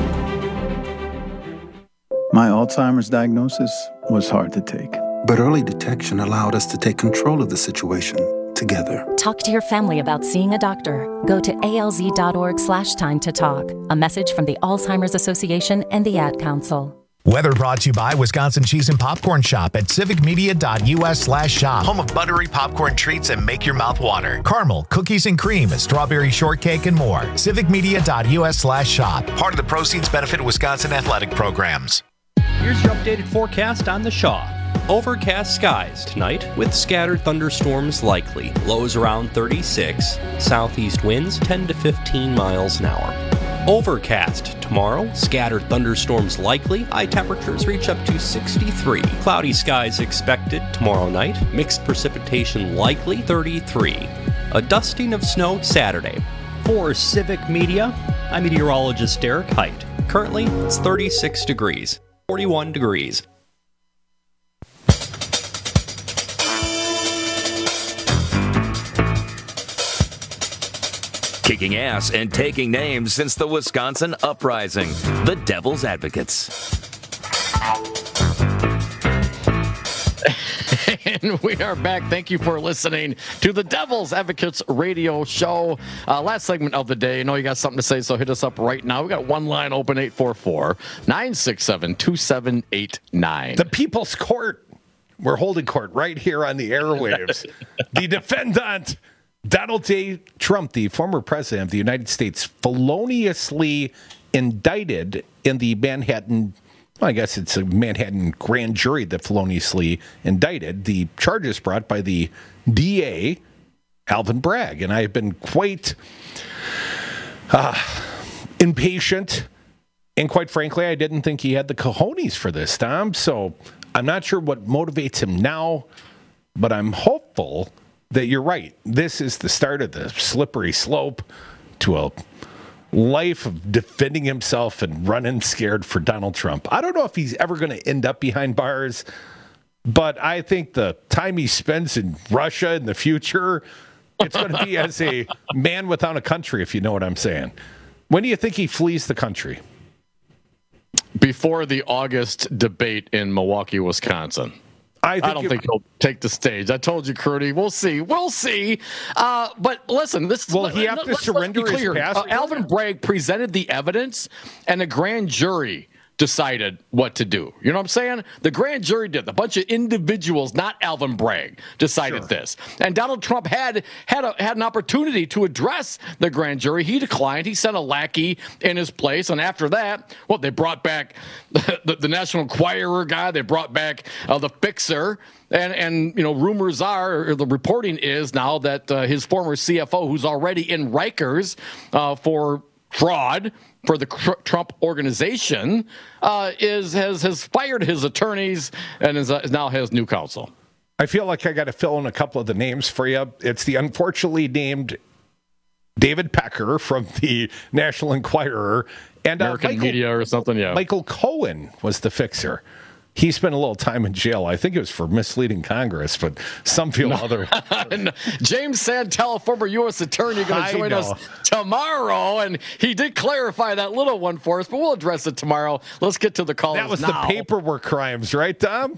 My Alzheimer's diagnosis was hard to take. But early detection allowed us to take control of the situation together. Talk to your family about seeing a doctor. Go to alz.org slash time to talk. A message from the Alzheimer's Association and the Ad Council. Weather brought to you by Wisconsin Cheese and Popcorn Shop at civicmedia.us slash shop. Home of buttery popcorn treats and make your mouth water. Caramel, cookies and cream, strawberry shortcake, and more. civicmedia.us slash shop. Part of the proceeds benefit Wisconsin athletic programs. Here's your updated forecast on the Shaw. Overcast skies tonight with scattered thunderstorms likely. Lows around thirty-six. Southeast winds ten to fifteen miles an hour. Overcast tomorrow. Scattered thunderstorms likely. High temperatures reach up to sixty-three. Cloudy skies expected tomorrow night. Mixed precipitation likely. thirty-three. A dusting of snow Saturday. For Civic Media, I'm meteorologist Derek Height. Currently, it's thirty-six degrees. forty-one degrees. Kicking ass and taking names since the Wisconsin Uprising. The Devil's Advocates. And we are back. Thank you for listening to the Devil's Advocates radio show. Uh, last segment of the day. I know you got something to say, so hit us up right now. We got one line open, eight four four, nine six seven, two seven eight nine. The People's Court. We're holding court right here on the airwaves. The defendant, Donald J. Trump, the former president of the United States, feloniously indicted in the Manhattan Well, I guess it's a Manhattan grand jury that feloniously indicted the charges brought by the D A, Alvin Bragg. And I have been quite uh, impatient. And quite frankly, I didn't think he had the cojones for this, Tom. So I'm not sure what motivates him now, but I'm hopeful that you're right. This is the start of the slippery slope to a life of defending himself and running scared for Donald Trump. I don't know if he's ever going to end up behind bars, but I think the time he spends in Russia in the future, it's going to be as a man without a country, if you know what I'm saying. When do you think he flees the country? Before the August debate in Milwaukee, Wisconsin. I, think I don't it, think he'll take the stage. I told you, Crudy. We'll see. We'll see. Uh, but listen, this will he have to let's, surrender let's his passport? Uh, Alvin Bragg presented the evidence, and the grand jury decided what to do. You know what I'm saying? The grand jury did. A bunch of individuals, not Alvin Bragg, decided sure. this. And Donald Trump had had a, had an opportunity to address the grand jury. He declined. He sent a lackey in his place. And after that, well, they brought back the, the, the National Enquirer guy. They brought back uh, the fixer. And, and you know, rumors are, or the reporting is now that uh, his former C F O, who's already in Rikers uh, for fraud, for the Trump organization, uh, is has has fired his attorneys and is uh, now has new counsel. I feel like I got to fill in a couple of the names for you. It's the unfortunately named David Pecker from the National Enquirer and American uh, Michael, Media or something. Yeah, Michael Cohen was the fixer. He spent a little time in jail. I think it was for misleading Congress, but some feel no. other. James Santel, former U S attorney, going to join us tomorrow, and he did clarify that little one for us, but we'll address it tomorrow. Let's get to the callers now. That was now. the paperwork crimes, right, Tom?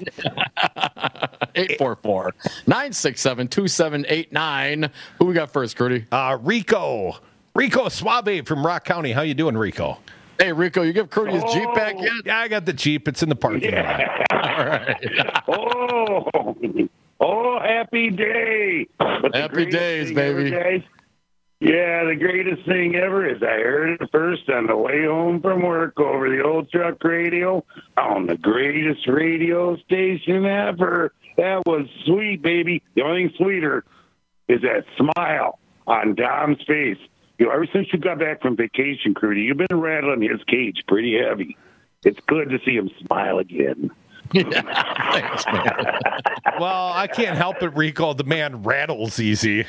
eight four four, nine six seven, two seven eight nine. Who we got first, Crudy? Uh, Rico. Rico Suave from Rock County. How you doing, Rico? Hey, Rico, you give Crudy his oh, Jeep back yet? Yeah, I got the Jeep. It's in the parking yeah. lot. All right. oh, oh, happy day. Happy days, baby. Ever, yeah, the greatest thing ever is I heard it first on the way home from work over the old truck radio on the greatest radio station ever. That was sweet, baby. The only thing sweeter is that smile on Dom's face. You know, ever since you got back from vacation, Crudy, you've been rattling his cage pretty heavy. It's good to see him smile again. Yeah, thanks, man. Well, I can't help it, Rico. The man rattles easy.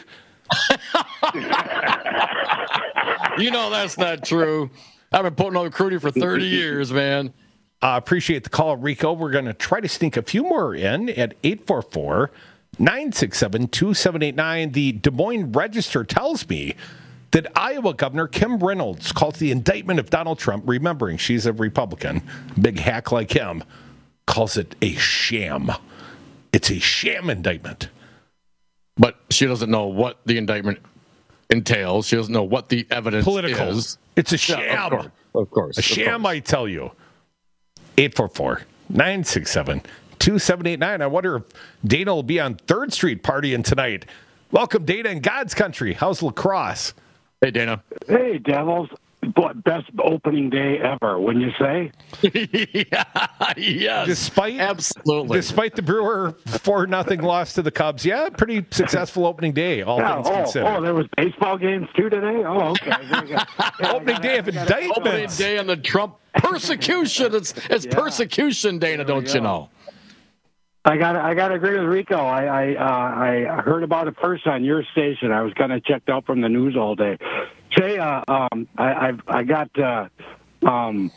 You know that's not true. I've been putting on recruiting for thirty years, man. Uh, appreciate the call, Rico. We're going to try to sneak a few more in at eight four four, nine six seven, two seven eight nine. The Des Moines Register tells me that Iowa Governor Kim Reynolds calls the indictment of Donald Trump, remembering she's a Republican, big hack like him, calls it a sham. It's a sham indictment. But she doesn't know what the indictment entails. She doesn't know what the evidence Political. is. It's a sham. Yeah, of course. Of course. A of sham, course. I tell you. eight four four, nine six seven, two seven eight nine. I wonder if Dana will be on third Street partying tonight. Welcome, Dana, in God's country. How's lacrosse? Hey, Dana. Hey, Devils. What, best opening day ever, wouldn't you say? yeah, yes. Despite, absolutely. Despite the Brewer four nothing loss to the Cubs, yeah, pretty successful opening day, all yeah, things oh, considered. Oh, there was baseball games too today? Oh, okay. Yeah, opening day of indictments. Opening day on the Trump persecution. It's, it's yeah. persecution, Dana, don't you know? I got I got to agree with Rico. I I, uh, I heard about it first on your station. I was kind of checked out from the news all day. Say, uh, um, I I've, I got uh, um,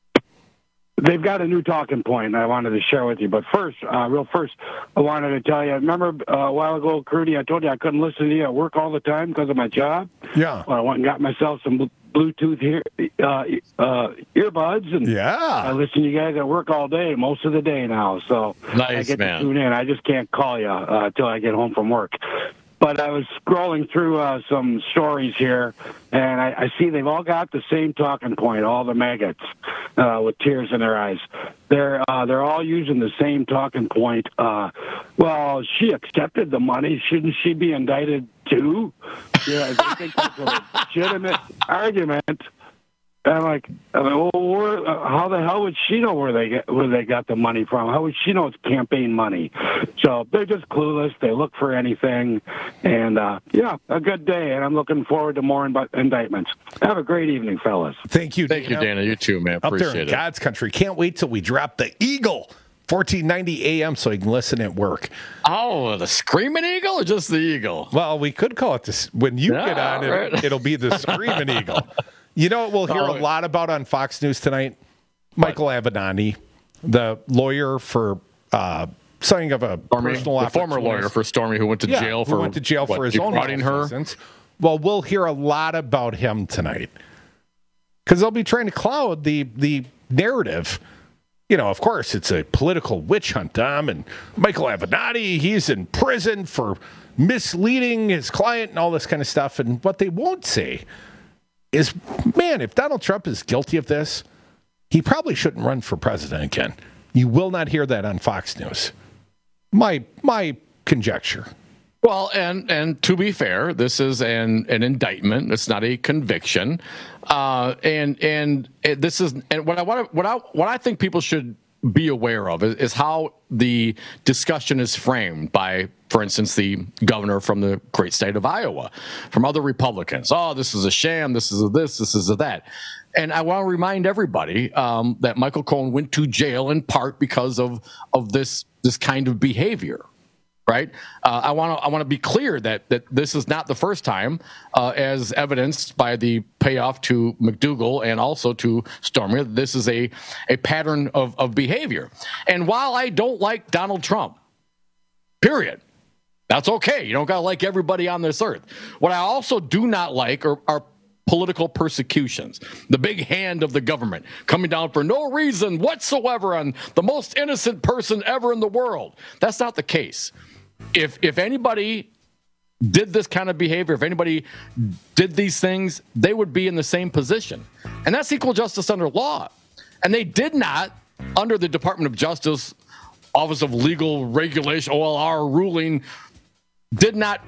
they've got a new talking point I wanted to share with you. But first, uh, real first, I wanted to tell you. Remember uh, a while ago, Crudy, I told you I couldn't listen to you at work all the time because of my job. Yeah. Well, I went and got myself some Bluetooth here, uh, uh, earbuds, and yeah, I listen to you guys at work all day, most of the day now. So nice, I get man. to tune in. I just can't call you uh, until I get home from work. But I was scrolling through uh, some stories here, and I, I see they've all got the same talking point. All the maggots uh, with tears in their eyes. They're uh, they're all using the same talking point. Uh, well, she accepted the money. Shouldn't she be indicted too? Yeah, I think that's a legitimate argument. And I'm like, I'm like well, where, uh, how the hell would she know where they get where they got the money from? How would she know it's campaign money? So they're just clueless. They look for anything, and uh, yeah, a good day. And I'm looking forward to more ind- indictments. Have a great evening, fellas. Thank you, thank Dana. you, Dana. You too, man. Up Appreciate there in it. God's country. Can't wait till we drop the Eagle. fourteen ninety A M so you can listen at work. Oh, the Screaming Eagle or just the Eagle? Well, we could call it this. When you yeah, get on, right. it, it'll be the Screaming Eagle. You know what we'll hear oh, a lot about on Fox News tonight? Michael Avenatti, the lawyer for uh, something of a Stormy, personal the former lawyer for Stormy who went to yeah, jail who for went to jail what, for his own her. License. Well, we'll hear a lot about him tonight because they'll be trying to cloud the the narrative. You know, of course, it's a political witch hunt, Tom, and Michael Avenatti, he's in prison for misleading his client and all this kind of stuff. And what they won't say is, man, if Donald Trump is guilty of this, he probably shouldn't run for president again. You will not hear that on Fox News. My my conjecture. Well, and and to be fair, this is an an indictment. It's not a conviction. Uh, and and it, this is and what I want what I what I think people should be aware of is, is how the discussion is framed by, for instance, the governor from the great state of Iowa, from other Republicans. Oh, this is a sham. This is a this. This is a that. And I want to remind everybody um, that Michael Cohen went to jail in part because of of this this kind of behavior. Right. Uh, I want to I want to be clear that that this is not the first time, uh, as evidenced by the payoff to McDougal and also to Stormy. This is a a pattern of, of behavior. And while I don't like Donald Trump, period, that's okay. You don't got to like everybody on this earth. What I also do not like are, are political persecutions, the big hand of the government coming down for no reason whatsoever on the most innocent person ever in the world. That's not the case. If if anybody did this kind of behavior, if anybody did these things, they would be in the same position. And that's equal justice under law. And they did not, under the Department of Justice, Office of Legal Regulation, O L R ruling, did not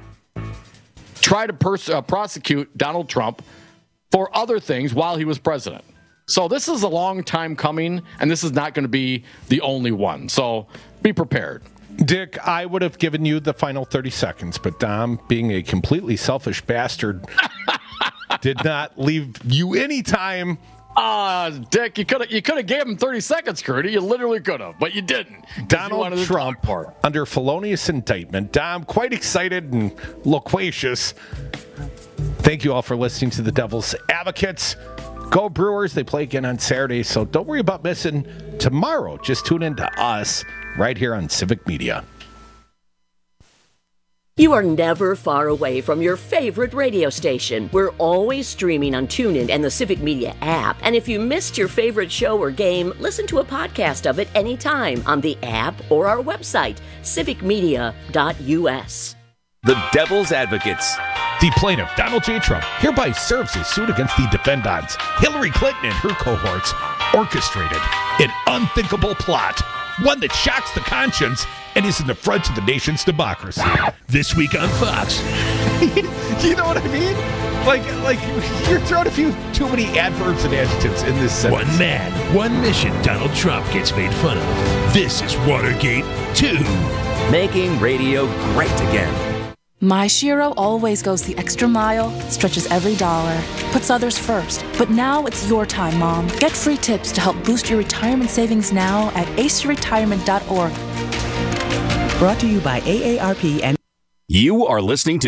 try to pers- uh, prosecute Donald Trump for other things while he was president. So this is a long time coming, and this is not going to be the only one. So be prepared. Dick, I would have given you the final thirty seconds, but Dom, being a completely selfish bastard, did not leave you any time Ah, uh, Dick, you could have you could have gave him thirty seconds, Crudy. You literally could have, but you didn't. Donald you Trump under felonious indictment. Dom, quite excited and loquacious. Thank you all for listening to the Devil's Advocates. Go Brewers. They play again on Saturday, so don't worry about missing tomorrow. Just tune in to us right here on Civic Media. You are never far away from your favorite radio station. We're always streaming on TuneIn and the Civic Media app. And if you missed your favorite show or game, listen to a podcast of it anytime on the app or our website, civic media dot u s. The Devil's Advocates. The plaintiff, Donald J. Trump, hereby serves his suit against the defendants, Hillary Clinton and her cohorts, orchestrated an unthinkable plot, one that shocks the conscience and is an affront to the nation's democracy. This week on Fox. You know what I mean? Like, like you're throwing a few too many adverbs and adjectives in this sentence. One man, one mission. Donald Trump gets made fun of. This is Watergate two. Making radio great again. My Shiro always goes the extra mile, stretches every dollar, puts others first. But now it's your time, Mom. Get free tips to help boost your retirement savings now at ace retirement dot org. Brought to you by A A R P and... You are listening to